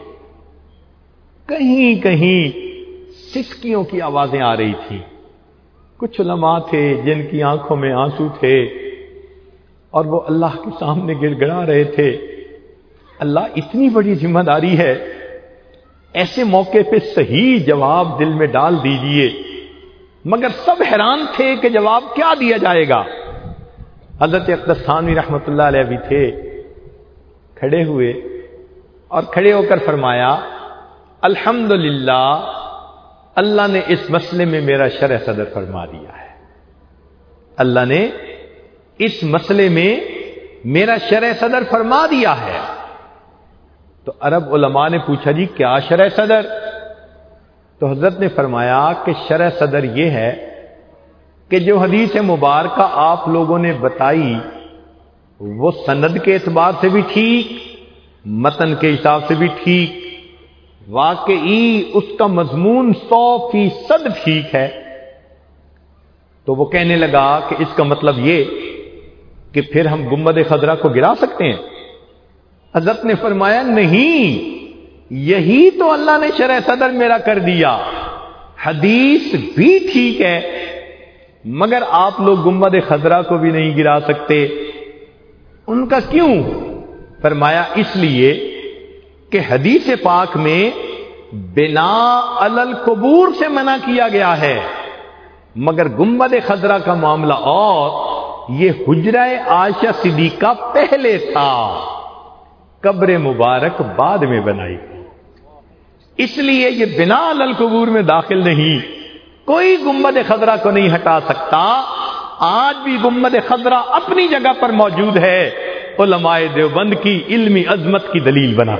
[SPEAKER 1] کہیں کہیں سسکیوں کی آوازیں آ رہی تھی۔ کچھ علماء تھے جن کی آنکھوں میں آنسو تھے اور وہ اللہ کے سامنے گڑ گڑا رہے تھے، اللہ اتنی بڑی ذمہ داری ہے، ایسے موقع پہ صحیح جواب دل میں ڈال دیجئے۔ مگر سب حیران تھے کہ جواب کیا دیا جائے گا۔ حضرت اقدس تھانوی رحمۃ اللہ علیہ بھی تھے، کھڑے ہوئے اور کھڑے ہو کر فرمایا الحمدللہ اللہ نے اس مسئلے میں میرا شرح صدر فرما دیا ہے، اللہ نے اس مسئلے میں میرا شرح صدر فرما دیا ہے۔ تو عرب علماء نے پوچھا جی کیا شرح صدر؟ تو حضرت نے فرمایا کہ شرح صدر یہ ہے کہ جو حدیث مبارکہ آپ لوگوں نے بتائی وہ سند کے اعتبار سے بھی ٹھیک، متن کے حساب سے بھی ٹھیک، واقعی اس کا مضمون سو فیصد ٹھیک ہے۔ تو وہ کہنے لگا کہ اس کا مطلب یہ کہ پھر ہم گنبد خضرا کو گرا سکتے ہیں؟ حضرت نے فرمایا نہیں، یہی تو اللہ نے شرح صدر میرا کر دیا، حدیث بھی ٹھیک ہے مگر آپ لوگ گنبد خضرا کو بھی نہیں گرا سکتے۔ ان کا کیوں؟ فرمایا اس لیے کہ حدیث پاک میں بنا علی القبور سے منع کیا گیا ہے، مگر گنبد خضرا کا معاملہ اور یہ حجرہ عائشہ صدیقہ پہلے تھا، قبر مبارک بعد میں بنائی، اس لیے یہ بنا علی القبور میں داخل نہیں، کوئی گنبد خضرا کو نہیں ہٹا سکتا۔ آج بھی گنبد خضرا اپنی جگہ پر موجود ہے، علماء دیوبند کی علمی عظمت کی دلیل بنا۔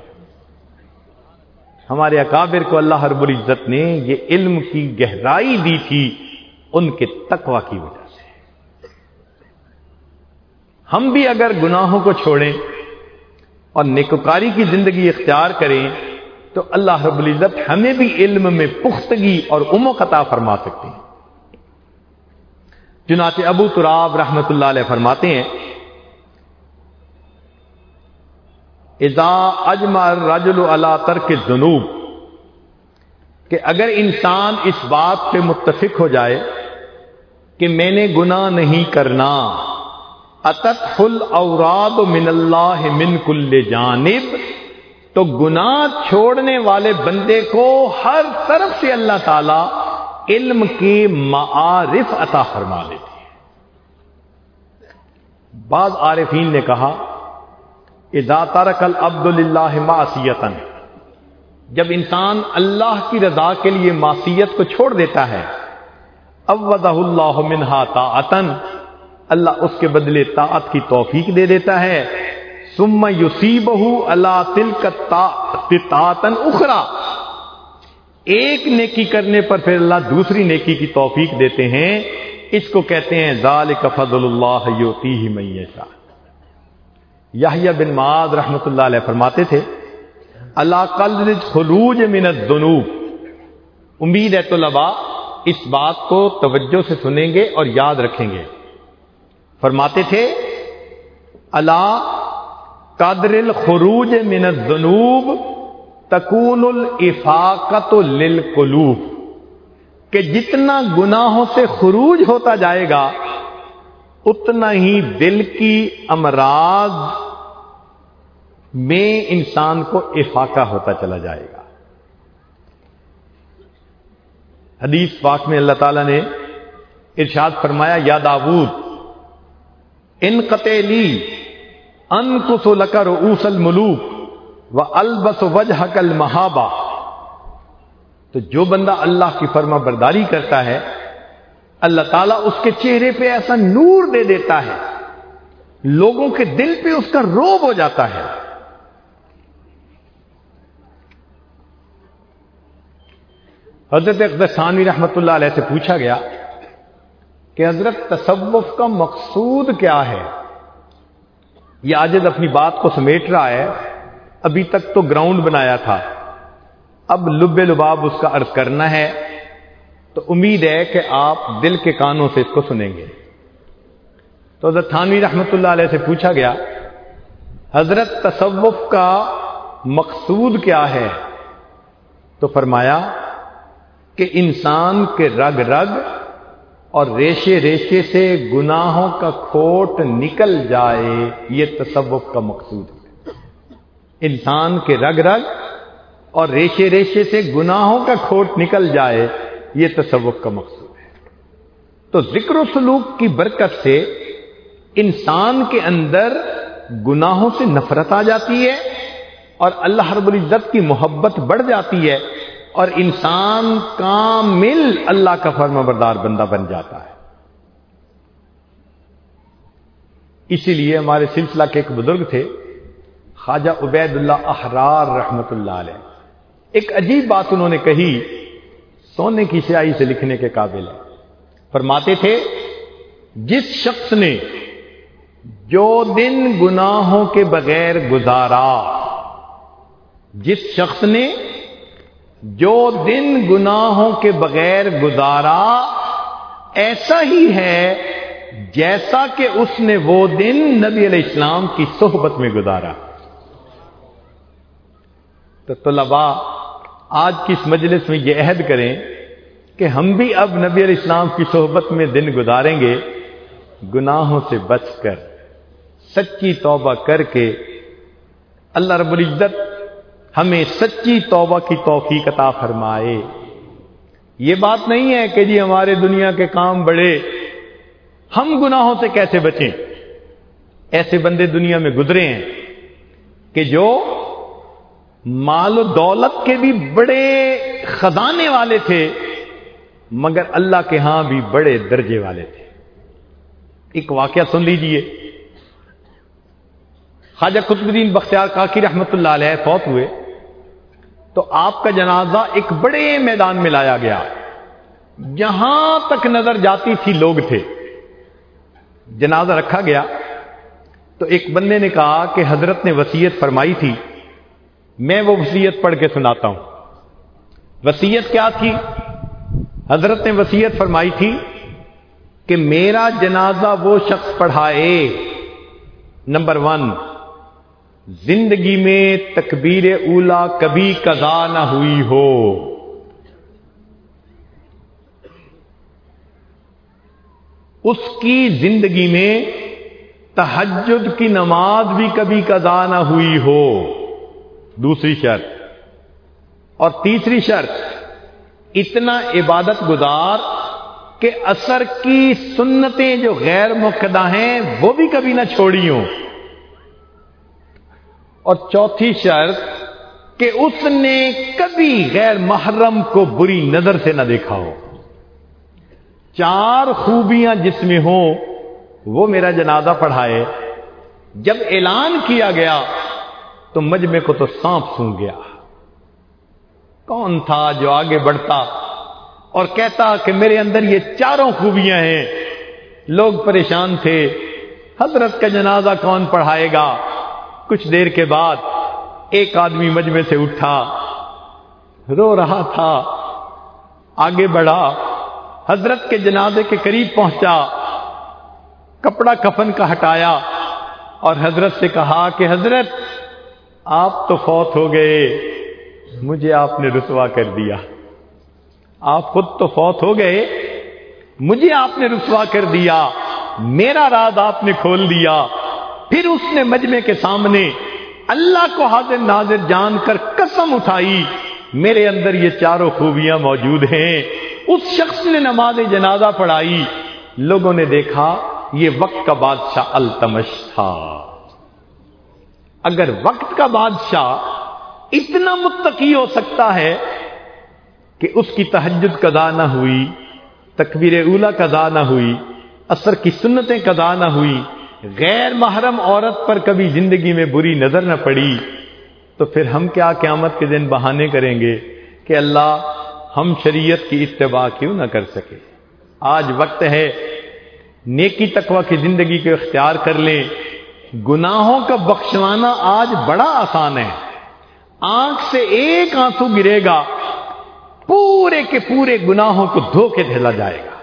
[SPEAKER 1] ہمارے اکابر کو اللہ رب العزت نے یہ علم کی گہرائی دی تھی ان کے تقوی کی وجہ سے۔ ہم بھی اگر گناہوں کو چھوڑیں اور نیکوکاری کی زندگی اختیار کریں تو اللہ رب العزت ہمیں بھی علم میں پختگی اور عمق عطا فرما سکتے ہیں۔ چنانچہ ابو تراب رحمۃ اللہ علیہ فرماتے ہیں اذا اجمع الرجل علی ترک الذنوب، کہ اگر انسان اس بات پہ متفق ہو جائے کہ میں نے گناہ نہیں کرنا، اتت الاوراد من اللہ من کل جانب، تو گناہ چھوڑنے والے بندے کو ہر طرف سے اللہ تعالی علم کے معارف عطا فرما دیتے ہیں۔ بعض عارفین نے کہا اذا ترک العبد للہ معصیۃ، جب انسان اللہ کی رضا کے لیے معصیت کو چھوڑ دیتا ہے، عوضہ اللہ منہا طاعۃ، اللہ اس کے بدلے طاعت کی توفیق دے دیتا ہے، ثم یصیبہ علی تلک طاعۃ اخری، ایک نیکی کرنے پر پھر اللہ دوسری نیکی کی توفیق دیتے ہیں، اس کو کہتے ہیں ذالک فضل اللہ یؤتیہ من یشاء۔ یحییٰ بن معاذ رحمۃ اللہ علیہ فرماتے تھے اللہ قلد خروج من الذنوب، امید ہے طلباء اس بات کو توجہ سے سنیں گے اور یاد رکھیں گے۔ فرماتے تھے اللہ قدر الخروج من الذنوب تکون الافاقۃ للقلوب، کہ جتنا گناہوں سے خروج ہوتا جائے گا اتنا ہی دل کی امراض میں انسان کو افاقہ ہوتا چلا جائے گا۔ حدیث پاک میں اللہ تعالیٰ نے ارشاد فرمایا، یا داؤد انقطع لی انقص لک رؤوس الملوک والبس وجہک المہابہ۔ تو جو بندہ اللہ کی فرما برداری کرتا ہے اللہ تعالیٰ اس کے چہرے پہ ایسا نور دے دیتا ہے، لوگوں کے دل پہ اس کا رعب ہو جاتا ہے۔ حضرت اقدس ثانوی رحمۃ اللہ علیہ سے پوچھا گیا کہ حضرت تصوف کا مقصود کیا ہے؟ یہ عاجز اپنی بات کو سمیٹ رہا ہے، ابھی تک تو گراؤنڈ بنایا تھا، اب لب لباب اس کا عرض کرنا ہے، تو امید ہے کہ آپ دل کے کانوں سے اس کو سنیں گے۔ تو حضرت تھانوی رحمۃ اللہ علیہ سے پوچھا گیا، حضرت تصوف کا مقصود کیا ہے؟ تو فرمایا کہ انسان کے رگ رگ اور ریشے ریشے سے گناہوں کا کھوٹ نکل جائے، یہ تصوف کا مقصود ہے۔ انسان کے رگ رگ اور ریشے ریشے سے گناہوں کا کھوٹ نکل جائے، یہ تصوف کا مقصود ہے۔ تو ذکر و سلوک کی برکت سے انسان کے اندر گناہوں سے نفرت آ جاتی ہے اور اللہ رب العزت کی محبت بڑھ جاتی ہے اور انسان کامل اللہ کا فرما بردار بندہ بن جاتا ہے۔ اسی لیے ہمارے سلسلہ کے ایک بزرگ تھے خواجہ عبید اللہ احرار رحمت اللہ علیہ، ایک عجیب بات انہوں نے کہی، سونے کی سیاہی سے لکھنے کے قابل ہے۔ فرماتے تھے، جس شخص نے جو دن گناہوں کے بغیر گزارا، جس شخص نے جو دن گناہوں کے بغیر گزارا ایسا ہی ہے جیسا کہ اس نے وہ دن نبی علیہ السلام کی صحبت میں گزارا۔ تو طلباء آج کی اس مجلس میں یہ عہد کریں کہ ہم بھی اب نبی علیہ السلام کی صحبت میں دن گزاریں گے، گناہوں سے بچ کر، سچی توبہ کر کے۔ اللہ رب العزت ہمیں سچی توبہ کی توفیق عطا فرمائے۔ یہ بات نہیں ہے کہ جی ہمارے دنیا کے کام بڑے، ہم گناہوں سے کیسے بچیں؟ ایسے بندے دنیا میں گزرے ہیں کہ جو مال و دولت کے بھی بڑے خزانے والے تھے مگر اللہ کے ہاں بھی بڑے درجے والے تھے۔ ایک واقعہ سن لیجئے، خواجہ قطب الدین بختیار کاکی رحمت اللہ علیہ فوت ہوئے تو آپ کا جنازہ ایک بڑے میدان میں لایا گیا، جہاں تک نظر جاتی تھی لوگ تھے۔ جنازہ رکھا گیا تو ایک بندے نے کہا کہ حضرت نے وصیت فرمائی تھی، میں وہ وصیت پڑھ کے سناتا ہوں۔ وصیت کیا تھی؟ حضرت نے وصیت فرمائی تھی کہ میرا جنازہ وہ شخص پڑھائے، نمبر ون، زندگی میں تکبیر اولا کبھی قضا نہ ہوئی ہو، اس کی زندگی میں تہجد کی نماز بھی کبھی قضا نہ ہوئی ہو، دوسری شرط، اور تیسری شرط، اتنا عبادت گزار کہ عصر کی سنتیں جو غیر مؤکدہ ہیں وہ بھی کبھی نہ چھوڑی ہوں، اور چوتھی شرط کہ اس نے کبھی غیر محرم کو بری نظر سے نہ دیکھا ہو۔ چار خوبیاں جس میں ہوں وہ میرا جنازہ پڑھائے۔ جب اعلان کیا گیا تو مجمع کو تو سانپ سونگھ گیا۔ کون تھا جو آگے بڑھتا اور کہتا کہ میرے اندر یہ چاروں خوبیاں ہیں؟ لوگ پریشان تھے، حضرت کا جنازہ کون پڑھائے گا؟ کچھ دیر کے بعد ایک آدمی مجمع سے اٹھا، رو رہا تھا، آگے بڑھا، حضرت کے جنازے کے قریب پہنچا، کپڑا کفن کا ہٹایا اور حضرت سے کہا کہ حضرت آپ تو فوت ہو گئے، مجھے آپ نے رسوا کر دیا. آپ خود تو فوت ہو گئے, مجھے آپ نے رسوا کر دیا, میرا راز آپ نے کھول دیا. پھر اس نے مجمع کے سامنے اللہ کو حاضر ناظر جان کر قسم اٹھائی, میرے اندر یہ چاروں خوبیاں موجود ہیں. اس شخص نے نماز جنازہ پڑھائی, لوگوں نے دیکھا یہ وقت کا بادشاہ التمش تھا. اگر وقت کا بادشاہ اتنا متقی ہو سکتا ہے کہ اس کی تہجد قضا نہ ہوئی, تکبیر اولیٰ قضا نہ ہوئی, عصر کی سنتیں قضا نہ ہوئی, غیر محرم عورت پر کبھی زندگی میں بری نظر نہ پڑی, تو پھر ہم کیا قیامت کے دن بہانے کریں گے کہ اللہ ہم شریعت کی اتباع کیوں نہ کر سکے. آج وقت ہے نیکی تقوی کی زندگی کو اختیار کر لیں. گناہوں کا بخشوانا آج بڑا آسان ہے. آنکھ سے ایک آنسو گرے گا, پورے کے پورے گناہوں کو دھو کے دھلا جائے گا.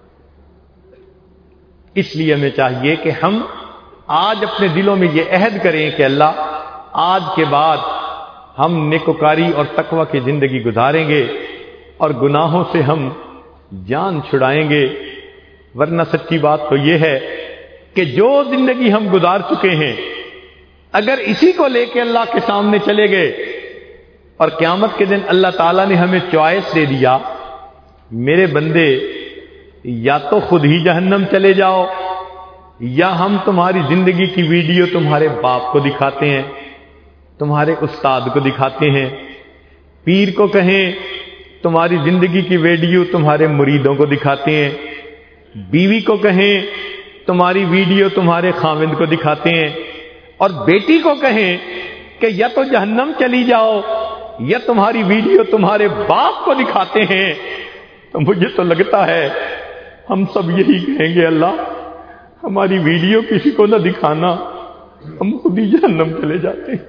[SPEAKER 1] اس لیے ہمیں چاہیے کہ ہم آج اپنے دلوں میں یہ عہد کریں کہ اللہ آج کے بعد ہم نیکوکاری اور تقوی کی زندگی گزاریں گے اور گناہوں سے ہم جان چھڑائیں گے. ورنہ سچی بات تو یہ ہے کہ جو زندگی ہم گزار چکے ہیں, اگر اسی کو لے کے اللہ کے سامنے چلے گئے اور قیامت کے دن اللہ تعالیٰ نے ہمیں چوائس دے دیا, میرے بندے یا تو خود ہی جہنم چلے جاؤ یا ہم تمہاری زندگی کی ویڈیو تمہارے باپ کو دکھاتے ہیں, تمہارے استاد کو دکھاتے ہیں, پیر کو کہیں تمہاری زندگی کی ویڈیو تمہارے مریدوں کو دکھاتے ہیں, بیوی کو کہیں تمہاری ویڈیو تمہارے خاوند کو دکھاتے ہیں, اور بیٹی کو کہیں کہ یا تو جہنم چلی جاؤ یا تمہاری ویڈیو تمہارے باپ کو دکھاتے ہیں. تو مجھے تو لگتا ہے ہم سب یہی کہیں گے, اللہ ہماری ویڈیو کسی کو نہ دکھانا, ہم خود ہی جہنم چلے جاتے ہیں.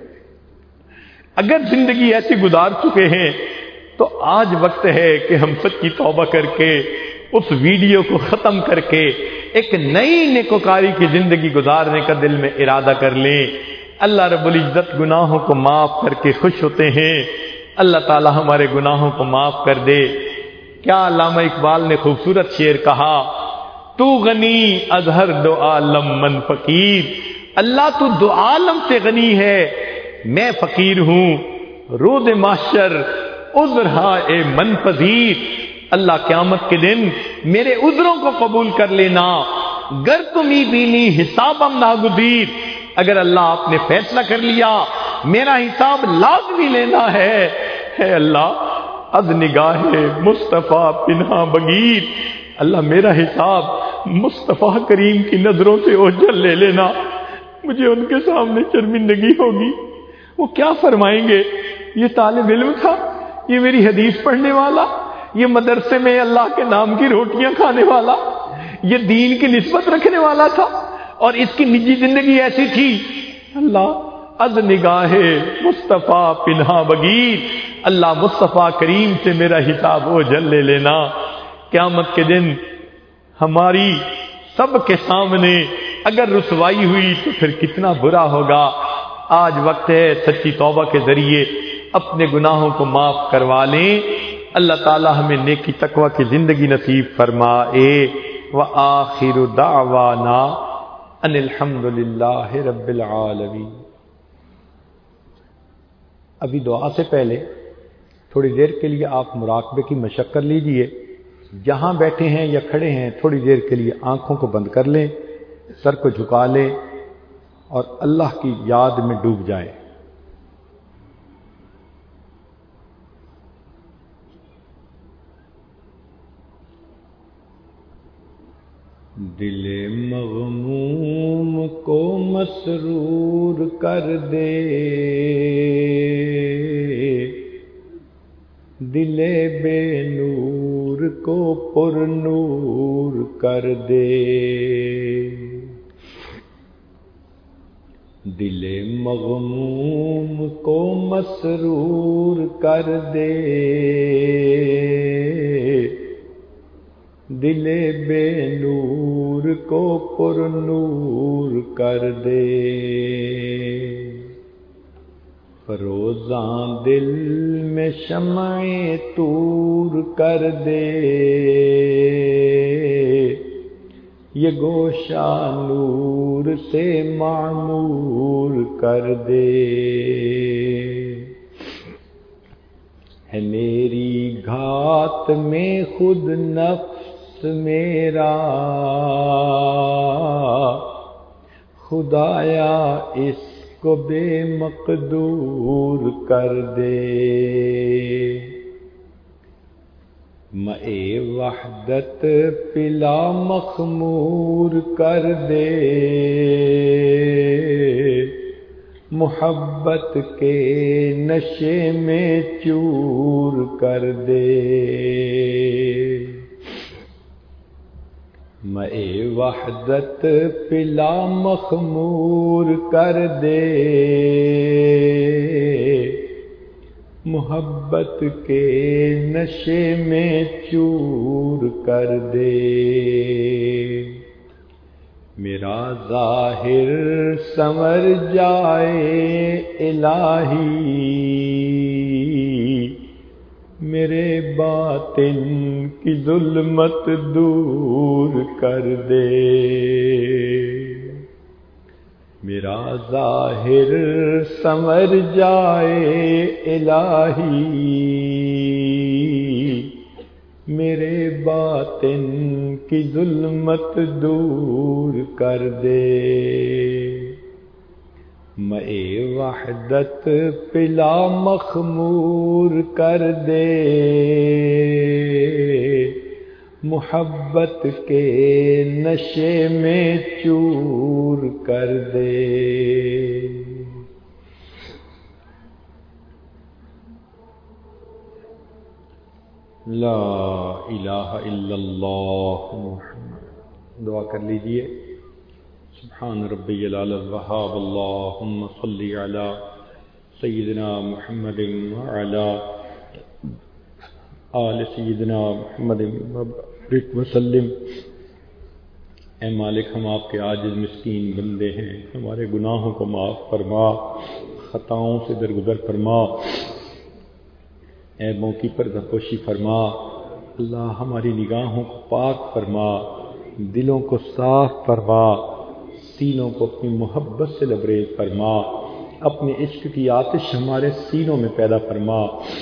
[SPEAKER 1] اگر زندگی ایسی گزار چکے ہیں تو آج وقت ہے کہ ہم سچی توبہ کر کے اس ویڈیو کو ختم کر کے ایک نئی نیکوکاری کی زندگی گزارنے کا دل میں ارادہ کر لیں. اللہ رب العزت گناہوں کو معاف کر کے خوش ہوتے ہیں. اللہ تعالی ہمارے گناہوں کو معاف کر دے. کیا علامہ اقبال نے خوبصورت شعر کہا, تو غنی از ہر دو عالم من فقیر. اللہ تو دو عالم سے غنی ہے, میں فقیر ہوں. رود محشر عذر ہائے من پذیر. اللہ قیامت کے دن میرے عذروں کو قبول کر لینا. گر تمہیں بینی حسابم ناگزیر. اگر اللہ آپ نے فیصلہ کر لیا میرا حساب لازمی لینا ہے, ہے اللہ از نگاہ مصطفیٰ پنہا بگیر. اللہ میرا حساب مصطفیٰ کریم کی نظروں سے اوجھل لے لینا, مجھے ان کے سامنے شرمندگی ہوگی. وہ کیا فرمائیں گے, یہ طالب علم تھا, یہ میری حدیث پڑھنے والا, یہ مدرسے میں اللہ کے نام کی روٹیاں کھانے والا, یہ دین کی نسبت رکھنے والا تھا, اور اس کی نجی زندگی ایسی تھی. اللہ از نگاہ مصطفیٰ پنہا بگیر. اللہ مصطفیٰ کریم سے میرا حساب اوجھل لے لینا. قیامت کے دن ہماری سب کے سامنے اگر رسوائی ہوئی تو پھر کتنا برا ہوگا. آج وقت ہے سچی توبہ کے ذریعے اپنے گناہوں کو معاف کروا لیں. اللہ تعالی ہمیں نیکی تقوی کی زندگی نصیب فرمائے. وآخر دعوانا ان الحمد للہ رب العالمین. ابھی دعا سے پہلے تھوڑی دیر کے لیے آپ مراقبے کی مشق کر لیجئے. جہاں بیٹھے ہیں یا کھڑے ہیں تھوڑی دیر کے لیے آنکھوں کو بند کر لیں, سر کو جھکا لیں اور اللہ کی یاد میں ڈوب جائیں. دل مغموم کو مسرور کر دے, دل بے نور کو پر نور کر دے. دل مغموم کو مسرور کر دے, دل بے نور کو پر نور کر دے. فروزاں دل میں شمع طور کر دے، یہ گوشہ نور سے معمور کر دے۔ ہے میری گھات میں خود نفس میرا، خدایا اس کو بے مقدور کر دے۔ مئے وحدت پلا مخمور کر دے، محبت کے نشے میں چور کر دے۔ مئے وحدت پلا مخمور کر دے، محبت کے نشے میں چور کر دے۔ میرا ظاہر سنور جائے الہی، میرے باطن کی ظلمت دور کر دے۔ میرا ظاہر سنور جائے الہی، میرے باطن کی ظلمت دور کر دے۔ مئے وحدت پلا مخمور کر دے، محبت کے نشے میں چور کر دے۔ لا الہ الا اللہ محمد۔ دعا کر لیجئے۔ سبحان ربی العلی الوہاب، اللہم صلی علی سیدنا محمد وعلی آل سیدنا محمد وبارک وسلم۔ اے مالک، ہم آپ کے عاجز مسکین بندے ہیں، ہمارے گناہوں کو معاف فرما، خطاؤں سے درگزر فرما، عیبوں کی پردہ پوشی فرما۔ اللہ ہماری نگاہوں کو پاک فرما، دلوں کو صاف فرما، سینوں کو اپنی محبت سے لبریز فرما، اپنے عشق کی آتش ہمارے سینوں میں پیدا فرما،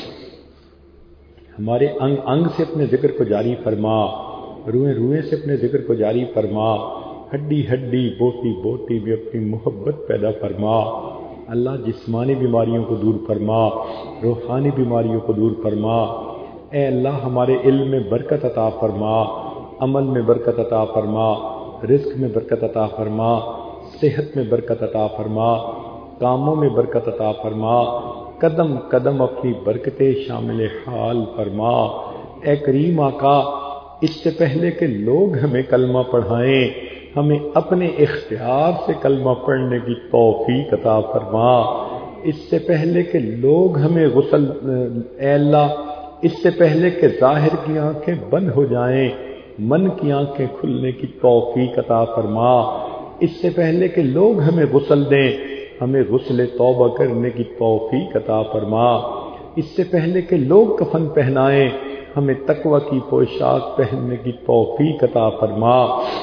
[SPEAKER 1] ہمارے انگ انگ سے اپنے ذکر کو جاری فرما، روئیں روئیں سے اپنے ذکر کو جاری فرما، ہڈی ہڈی بوٹی بوٹی میں اپنی محبت پیدا فرما۔ اللہ جسمانی بیماریوں کو دور فرما، روحانی بیماریوں کو دور فرما۔ اے اللہ ہمارے علم میں برکت عطا فرما، عمل میں برکت عطا فرما، رزق میں برکت عطا فرما، صحت میں برکت عطا فرما، کاموں میں برکت عطا فرما، قدم قدم اپنی برکتیں شامل حال فرما۔ اے کریم آقا، اس سے پہلے کہ لوگ ہمیں کلمہ پڑھائیں، ہمیں اپنے اختیار سے کلمہ پڑھنے کی توفیق عطا فرما۔ اس سے پہلے کہ لوگ ہمیں غسل، اے اللہ اس سے پہلے کہ ظاہر کی آنکھیں بند ہو جائیں، من کی آنکھیں کھلنے کی توفیق عطا فرما۔ اس سے پہلے کہ لوگ ہمیں غسل دیں، ہمیں غسل توبہ کرنے کی توفیق عطا فرما۔ اس سے پہلے کہ لوگ کفن پہنائیں، ہمیں تقوی کی پوشاک پہننے کی توفیق عطا فرما۔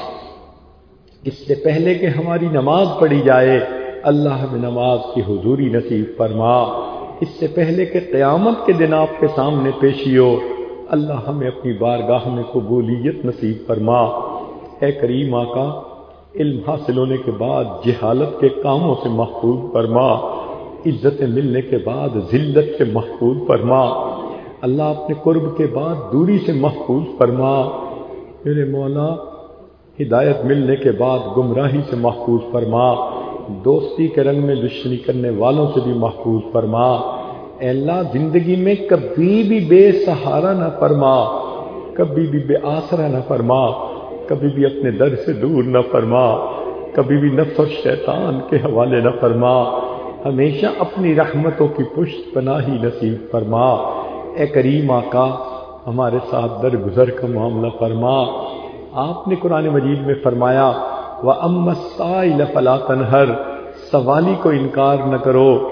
[SPEAKER 1] اس سے پہلے کہ ہماری نماز پڑھی جائے، اللہ ہمیں نماز کی حضوری نصیب فرما۔ اس سے پہلے کہ قیامت کے دن آپ کے سامنے پیشی ہو، اللہ ہمیں اپنی بارگاہ میں قبولیت نصیب فرما۔ اے کریم آقا، علم حاصل ہونے کے بعد جہالت کے کاموں سے محفوظ فرما، عزت ملنے کے بعد ذلت سے محفوظ فرما۔ اللہ اپنے قرب کے بعد دوری سے محفوظ فرما۔ میرے مولا، ہدایت ملنے کے بعد گمراہی سے محفوظ فرما، دوستی کے رنگ میں دشمنی کرنے والوں سے بھی محفوظ فرما۔ اے اللہ، زندگی میں کبھی بھی بے سہارا نہ فرما، کبھی بھی بے آسرا نہ فرما، کبھی بھی اپنے در سے دور نہ فرما، کبھی بھی نفس اور شیطان کے حوالے نہ فرما، ہمیشہ اپنی رحمتوں کی پشت پناہی نصیب فرما۔ اے کریم آقا، ہمارے ساتھ درگزر کا معاملہ فرما۔ آپ نے قرآن مجید میں فرمایا، وَأَمَّا السَّائِلَ فَلَا تَنْهَرْ، سوالی کو انکار نہ کرو۔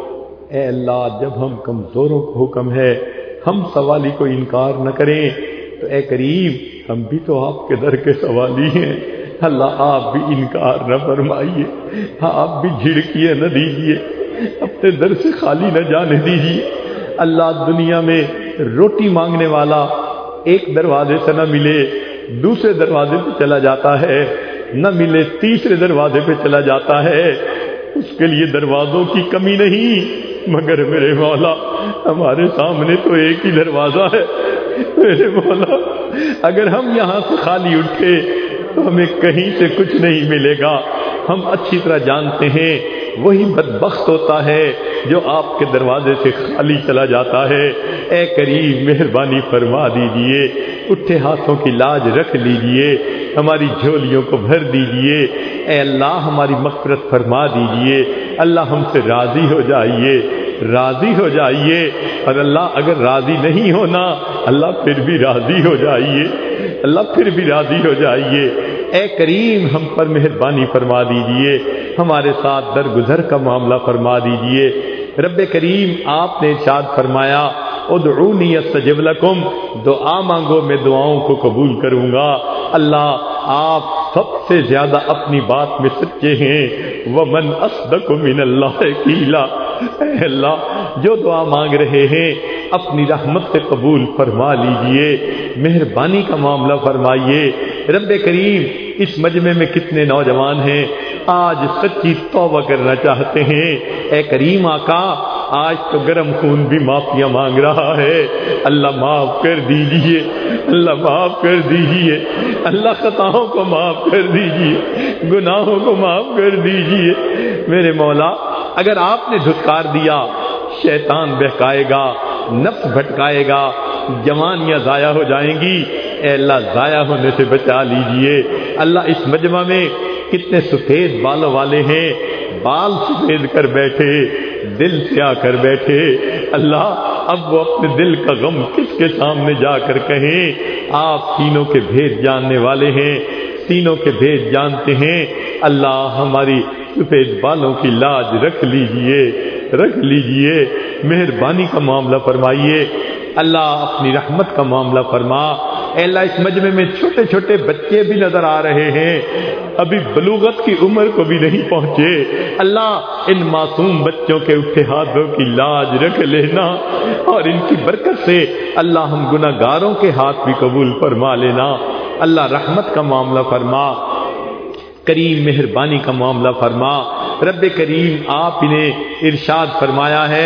[SPEAKER 1] اے اللہ جب ہم کمزوروں کو حکم ہے ہم سوالی کو انکار نہ کریں تو اے کریم ہم بھی تو آپ کے در کے سوالی ہیں، اللہ آپ بھی انکار نہ فرمائیے، آپ بھی جھڑکیے نہ دیجیے، اپنے در سے خالی نہ جانے دیجیے۔ اللہ دنیا میں روٹی مانگنے والا ایک دروازے سے نہ ملے دوسرے دروازے پہ چلا جاتا ہے، نہ ملے تیسرے دروازے پہ چلا جاتا ہے، اس کے لیے دروازوں کی کمی نہیں، مگر میرے مولا ہمارے سامنے تو ایک ہی دروازہ ہے۔ میرے مولا اگر ہم یہاں سے خالی اٹھے تو ہمیں کہیں سے کچھ نہیں ملے گا، ہم اچھی طرح جانتے ہیں وہی بدبخت ہوتا ہے جو آپ کے دروازے سے خالی چلا جاتا ہے۔ اے کریم مہربانی فرما دیجئے، اٹھے ہاتھوں کی لاج رکھ لیجئے، ہماری جھولیوں کو بھر دیجئے، اے اللہ ہماری مغفرت فرما دیجئے، اللہ ہم سے راضی ہو جائیے، راضی ہو جائیے، اور اللہ اگر راضی نہیں ہونا اللہ پھر بھی راضی ہو جائیے، اللہ پھر بھی راضی ہو جائیے۔ اے کریم ہم پر مہربانی فرما دیجئے، ہمارے ساتھ درگزر کا معاملہ فرما دیجئے۔ رب کریم آپ نے ارشاد فرمایا ادعونی استجب لکم، دعا مانگو میں دعاؤں کو قبول کروں گا۔ اللہ آپ سب سے زیادہ اپنی بات میں سچے ہیں، ومن اصدق من اللہ قیلا، اے اللہ جو دعا مانگ رہے ہیں اپنی رحمت سے قبول فرما لیجئے، مہربانی کا معاملہ فرمائیے۔ رب کریم اس مجمع میں کتنے نوجوان ہیں آج سچی توبہ کرنا چاہتے ہیں، اے کریم آقا آج تو گرم خون بھی معافیاں مانگ رہا ہے، اللہ معاف کر دیجئے، اللہ معاف کر دیجئے، اللہ خطاؤں کو معاف کر دیجئے، گناہوں کو معاف کر دیجئے۔ میرے مولا اگر آپ نے دھتکار دیا شیطان بہکائے گا، نفس بھٹکائے گا، جوانیاں ضائع ہو جائیں گی، اے اللہ ضائع ہونے سے بچا لیجئے۔ اللہ اس مجمع میں کتنے سفید بالوں والے ہیں، بال سفید کر بیٹھے، دل سیاہ کر بیٹھے، اللہ اب وہ اپنے دل کا غم کس کے سامنے جا کر کہیں؟ آپ سینوں کے بھید جاننے والے ہیں، سینوں کے بھید جانتے ہیں، اللہ ہماری سفید بالوں کی لاج رکھ لیجئے، رکھ لیجئے، مہربانی کا معاملہ فرمائیے، اللہ اپنی رحمت کا معاملہ فرما۔ اے اللہ اس مجمع میں چھوٹے چھوٹے بچے بھی نظر آ رہے ہیں، ابھی بلوغت کی عمر کو بھی نہیں پہنچے، اللہ ان معصوم بچوں کے اٹھے ہاتھوں کی لاج رکھ لینا، اور ان کی برکت سے اللہ ہم گناہ گاروں کے ہاتھ بھی قبول فرما لینا۔ اللہ رحمت کا معاملہ فرما، کریم مہربانی کا معاملہ فرما۔ رب کریم آپ نے ارشاد فرمایا ہے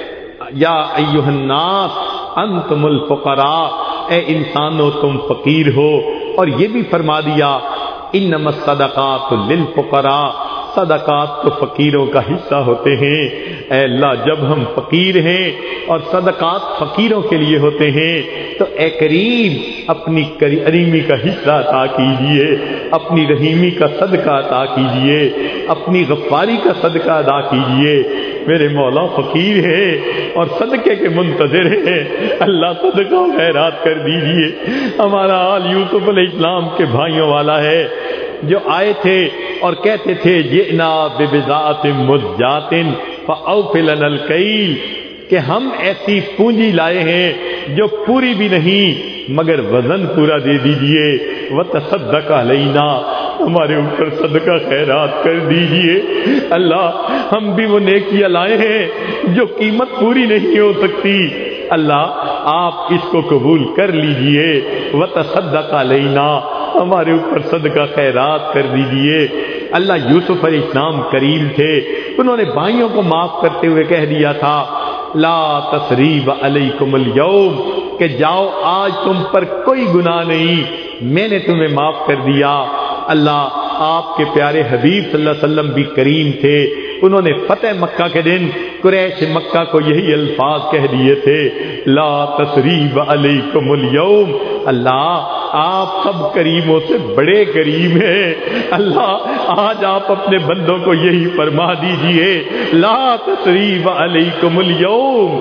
[SPEAKER 1] یا ایھا الناس انتم الفقراء، اے انسانوں تم فقیر ہو، اور یہ بھی فرما دیا انما الصدقات للفقراء، صدقات تو فقیروں کا حصہ ہوتے ہیں۔ اے اللہ جب ہم فقیر ہیں اور صدقات فقیروں کے لیے ہوتے ہیں تو اے کریم اپنی کریمی کا حصہ عطا کیجئے، اپنی رحیمی کا صدقہ عطا کیجئے، اپنی غفاری کا صدقہ ادا کیجئے۔ میرے مولا فقیر ہے اور صدقے کے منتظر ہیں، اللہ صدقہ و خیرات کر دیجئے۔ ہمارا حال یوسف علیہ السلام کے بھائیوں والا ہے جو آئے تھے اور کہتے تھے جئنا ببضاعۃ مزجاۃ فاوف لنا الکیل، کہ ہم ایسی پونجی لائے ہیں جو پوری بھی نہیں مگر وزن پورا دے دیجئے، وتصدق علینا، ہمارے اوپر صدقہ خیرات کر دیجئے۔ اللہ ہم بھی وہ نیکیاں لائے ہیں جو قیمت پوری نہیں ہو سکتی، اللہ آپ اس کو قبول کر لیجئے، وتصدق علینا، ہمارے اوپر صدقہ خیرات کر دیجئے۔ اللہ یوسف علیہ السلام کریم تھے، انہوں نے بھائیوں کو معاف کرتے ہوئے کہہ دیا تھا لا تثریب علیکم اليوم، کہ جاؤ آج تم پر کوئی گناہ نہیں، میں نے تمہیں معاف کر دیا۔ اللہ آپ کے پیارے حبیب صلی اللہ علیہ وسلم بھی کریم تھے، انہوں نے فتح مکہ کے دن قریش مکہ کو یہی الفاظ کہہ دیے تھے لا تثریب علیکم اليوم، اللہ آپ سب کریموں سے بڑے کریم ہیں، اللہ آج آپ اپنے بندوں کو یہی فرما دیجئے لا تثریب علیکم اليوم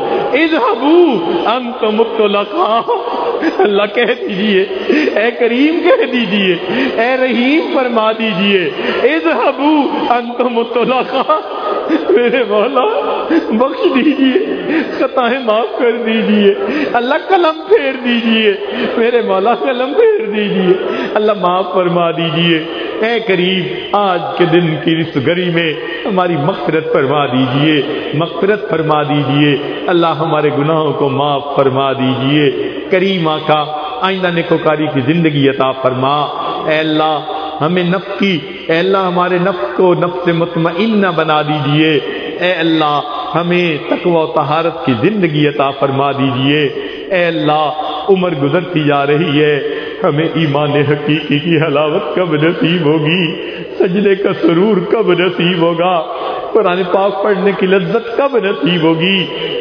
[SPEAKER 1] اذهبوا انتم الطلقاء، اللہ کہہ دیجئے، اے کریم کہہ دیجئے، اے رحیم فرما دیجئے اذهبوا انتم الطلقاء، میرے مولا بخش دیجئے، خطائیں معاف کر دیجئے، اللہ قلم پھیر دیجئے، میرے مولا قلم پھیر دیجئے، اللہ معاف فرما دیجئے۔ اے کریم آج کے دن کی اس گھڑی میں ہماری مغفرت فرما دیجئے، مغفرت فرما دیجئے، اللہ ہمارے گناہوں کو معاف فرما دیجئے۔ کریم آقا آئندہ نیکوکاری کی زندگی عطا فرما۔ اے اللہ ہمیں نفس کی اے اللہ ہمارے نفس کو نفس مطمئنہ بنا دیجئے، اے اللہ ہمیں تقوی و طہارت کی زندگی عطا فرما دیجئے۔ اے اللہ عمر گزرتی جا رہی ہے، ہمیں ایمان حقیقی کی حلاوت کب نصیب ہوگی، سجدے کا سرور کب نصیب ہوگا، قرآن پاک پڑھنے کی لذت کب نصیب ہوگی،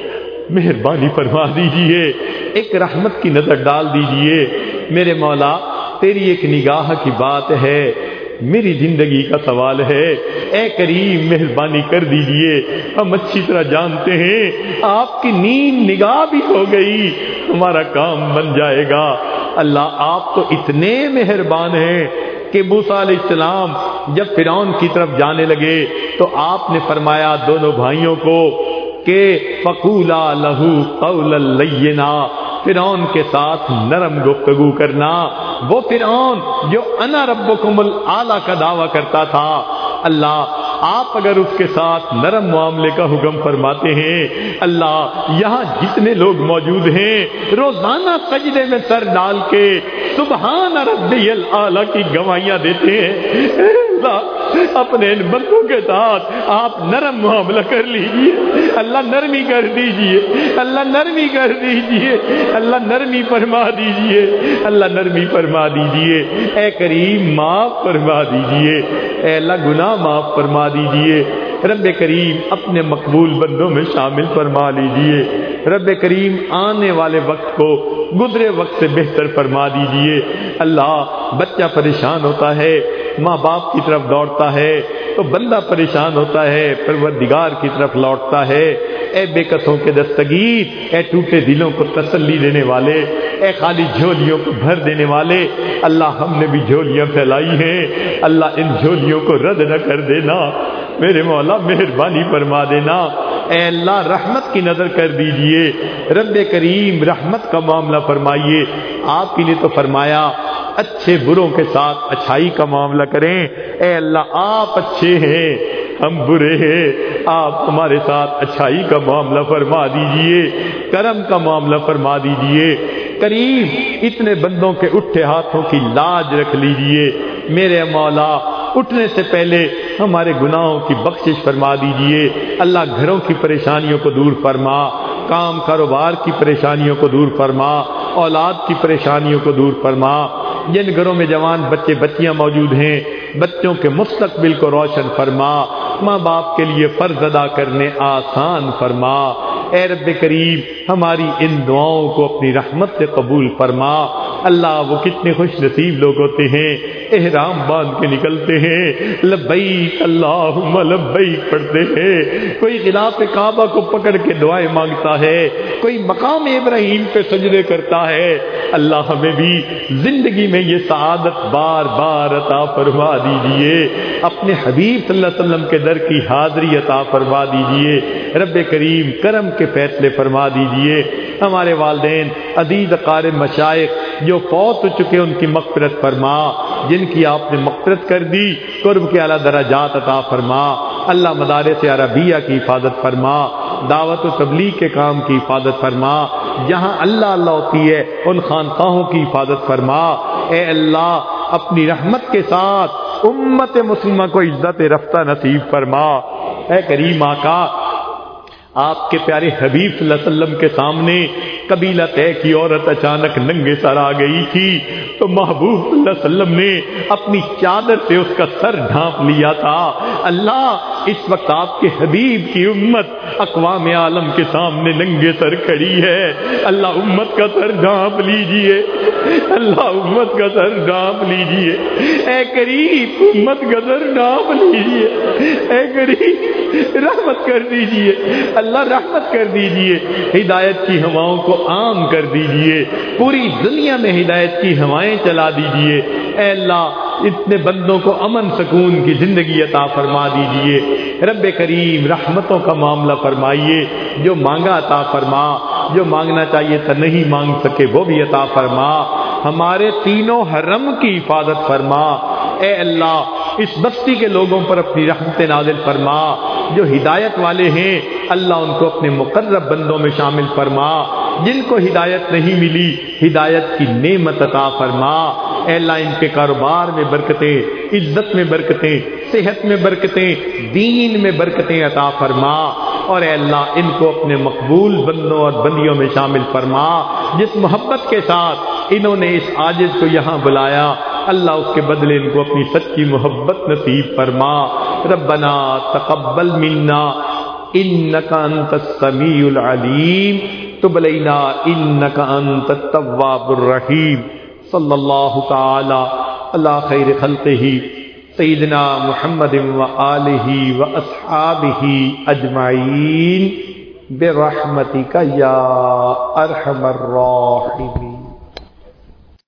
[SPEAKER 1] مہربانی فرما دیجئے، ایک رحمت کی نظر ڈال دیجئے۔ میرے مولا تیری ایک نگاہ کی بات ہے، میری زندگی کا سوال ہے، اے کریم مہربانی کر دیجئے، ہم اچھی طرح جانتے ہیں آپ کی نیند نگاہ بھی ہو گئی ہمارا کام بن جائے گا۔ اللہ آپ تو اتنے مہربان ہیں کہ موسیٰ علیہ السلام جب فرعون کی طرف جانے لگے تو آپ نے فرمایا دونوں بھائیوں کو کہ فَقُولَا لَهُ قَوْلًا لَيِّنًا، فرعون کے ساتھ نرم گفتگو کرنا، وہ فرعون جو انا ربکم الاعلی کا دعویٰ کرتا تھا، اللہ آپ اگر اس کے ساتھ نرم معاملے کا حکم فرماتے ہیں، اللہ یہاں جتنے لوگ موجود ہیں روزانہ سجدے میں سر ڈال کے سبحان ربی الاعلی کی گواہیاں دیتے ہیں، اللہ اپنے ان بندوں کے ساتھ آپ نرم معاملہ کر لیجئے، اللہ نرمی کر دیجئے، اللہ نرمی کر دیجئے، اللہ نرمی فرما دیجئے، اللہ نرمی فرما دیجئے، اے کریم معاف فرما دیجئے، اے اللہ گناہ معاف فرما دیجئے، رب کریم اپنے مقبول بندوں میں شامل فرما لیجئے، رب کریم آنے والے وقت کو گزرے وقت سے بہتر فرما دیجئے۔ اللہ بچہ پریشان ہوتا ہے، ماں باپ کی طرف دوڑتا ہے تو بندہ پریشان ہوتا ہے، پروردگار کی طرف لوٹتا ہے۔ اے بے کسوں کے دستگیر، اے ٹوٹے دلوں کو تسلی دینے والے، اے خالی جھولیوں کو بھر دینے والے، اللہ ہم نے بھی جھولیاں پھیلائی ہیں، اللہ ان جھولیوں کو رد نہ کر دینا، میرے مولا مہربانی فرما دینا، اے اللہ رحمت کی نظر کر دیجئے، رب کریم رحمت کا معاملہ فرمائیے۔ آپ کے لیے تو فرمایا اچھے بروں کے ساتھ اچھائی کا معاملہ کریں، اے اللہ آپ اچھے ہیں ہم برے ہیں، آپ ہمارے ساتھ اچھائی کا معاملہ فرما دیجئے، کرم کا معاملہ فرما دیجئے۔ کریم اتنے بندوں کے اٹھے ہاتھوں کی لاج رکھ لیجئے، میرے مولا اٹھنے سے پہلے ہمارے گناہوں کی بخشش فرما دیجئے، اللہ گھروں کی پریشانیوں کو دور فرما، کام کاروبار کی پریشانیوں کو دور فرما، اولاد کی پریشانیوں کو دور فرما، جن گھروں میں جوان بچے بچیاں موجود ہیں بچوں کے مستقبل کو روشن فرما، ماں باپ کے لیے فرض ادا کرنے آسان فرما، اے رب کریم ہماری ان دعاؤں کو اپنی رحمت سے قبول فرما۔ اللہ وہ کتنے خوش نصیب لوگ ہوتے ہیں احرام باندھ کے نکلتے ہیں، لبیک اللہم لبیک پڑھتے ہیں، کوئی غلاف کعبہ کو پکڑ کے دعائیں مانگتا ہے، کوئی مقام ابراہیم پہ سجدے کرتا ہے، اللہ ہمیں بھی زندگی میں یہ سعادت بار بار عطا فرما دیجئے، اپنے حبیب صلی اللہ علیہ وسلم کے در کی حاضری عطا فرما دیجئے، رب کریم کرم کے فیصلے فرما دیجئے، ہمارے والدین عزیز اقارب مشائخ جو فوت ہو چکے ان کی مغفرت فرما، جن کی آپ نے مغفرت کر دی قرب کے اعلیٰ درجات عطا فرما، اللہ مدارس عربیہ کی حفاظت فرما، دعوت و تبلیغ کے کام کی حفاظت فرما، جہاں اللہ اللہ ہوتی ہے ان خانقاہوں کی حفاظت فرما، اے اللہ اپنی رحمت کے ساتھ امت مسلمہ کو عزت رفتہ نصیب فرما۔ اے کریم آقا آپ کے پیارے حبیب صلی اللہ علیہ وسلم کے سامنے قبیلہ طے کی عورت اچانک ننگے سر آ گئی تھی تو محبوب صلی اللہ علیہ وسلم نے اپنی چادر سے اس کا سر ڈھانپ لیا تھا۔ اللہ اس وقت آپ کے حبیب کی امت اقوام عالم کے سامنے ننگے سر کھڑی ہے، اللہ امت کا سر ڈھانپ لیجئے، اللہ امت کا سر ڈھانپ لیجئے، اے کریم امت کا سر ڈھانپ لیجئے، اے کریم رحمت کر دیجئے، اللہ رحمت کر دیجئے، ہدایت کی ہواؤں کو عام کر دیجئے، پوری دنیا میں ہدایت کی ہوائیں چلا دیجئے، اے اللہ اتنے بندوں کو امن سکون کی زندگی عطا فرما دیجئے رب کریم، رحمتوں کا معاملہ فرمائیے، جو مانگا عطا فرما، جو مانگنا چاہیے تھا نہیں مانگ سکے وہ بھی عطا فرما، ہمارے تینوں حرم کی حفاظت فرما، اے اللہ اس بستی کے لوگوں پر اپنی رحمت نازل فرما، جو ہدایت والے ہیں اللہ ان کو اپنے مقرب بندوں میں شامل فرما، جن کو ہدایت نہیں ملی ہدایت کی نعمت عطا فرما، اے اللہ ان کے کاروبار میں برکتیں، عزت میں برکتیں، صحت میں برکتیں، دین میں برکتیں عطا فرما، اور اے اللہ ان کو اپنے مقبول بندوں اور بندیوں میں شامل فرما، جس محبت کے ساتھ انہوں نے اس عاجز کو یہاں بلایا اللہ اس کے بدلے ان کو اپنی سچی محبت نصیب فرما۔ ربنا تقبل منا انک انت السمیع العلیم تب علینا انک انت التواب الرحیم۔ صلی اللہ تعالی علی خیر خلقہ سیدنا محمد وآلہ واصحابہ اجمعین برحمتک یا ارحم الراحمین۔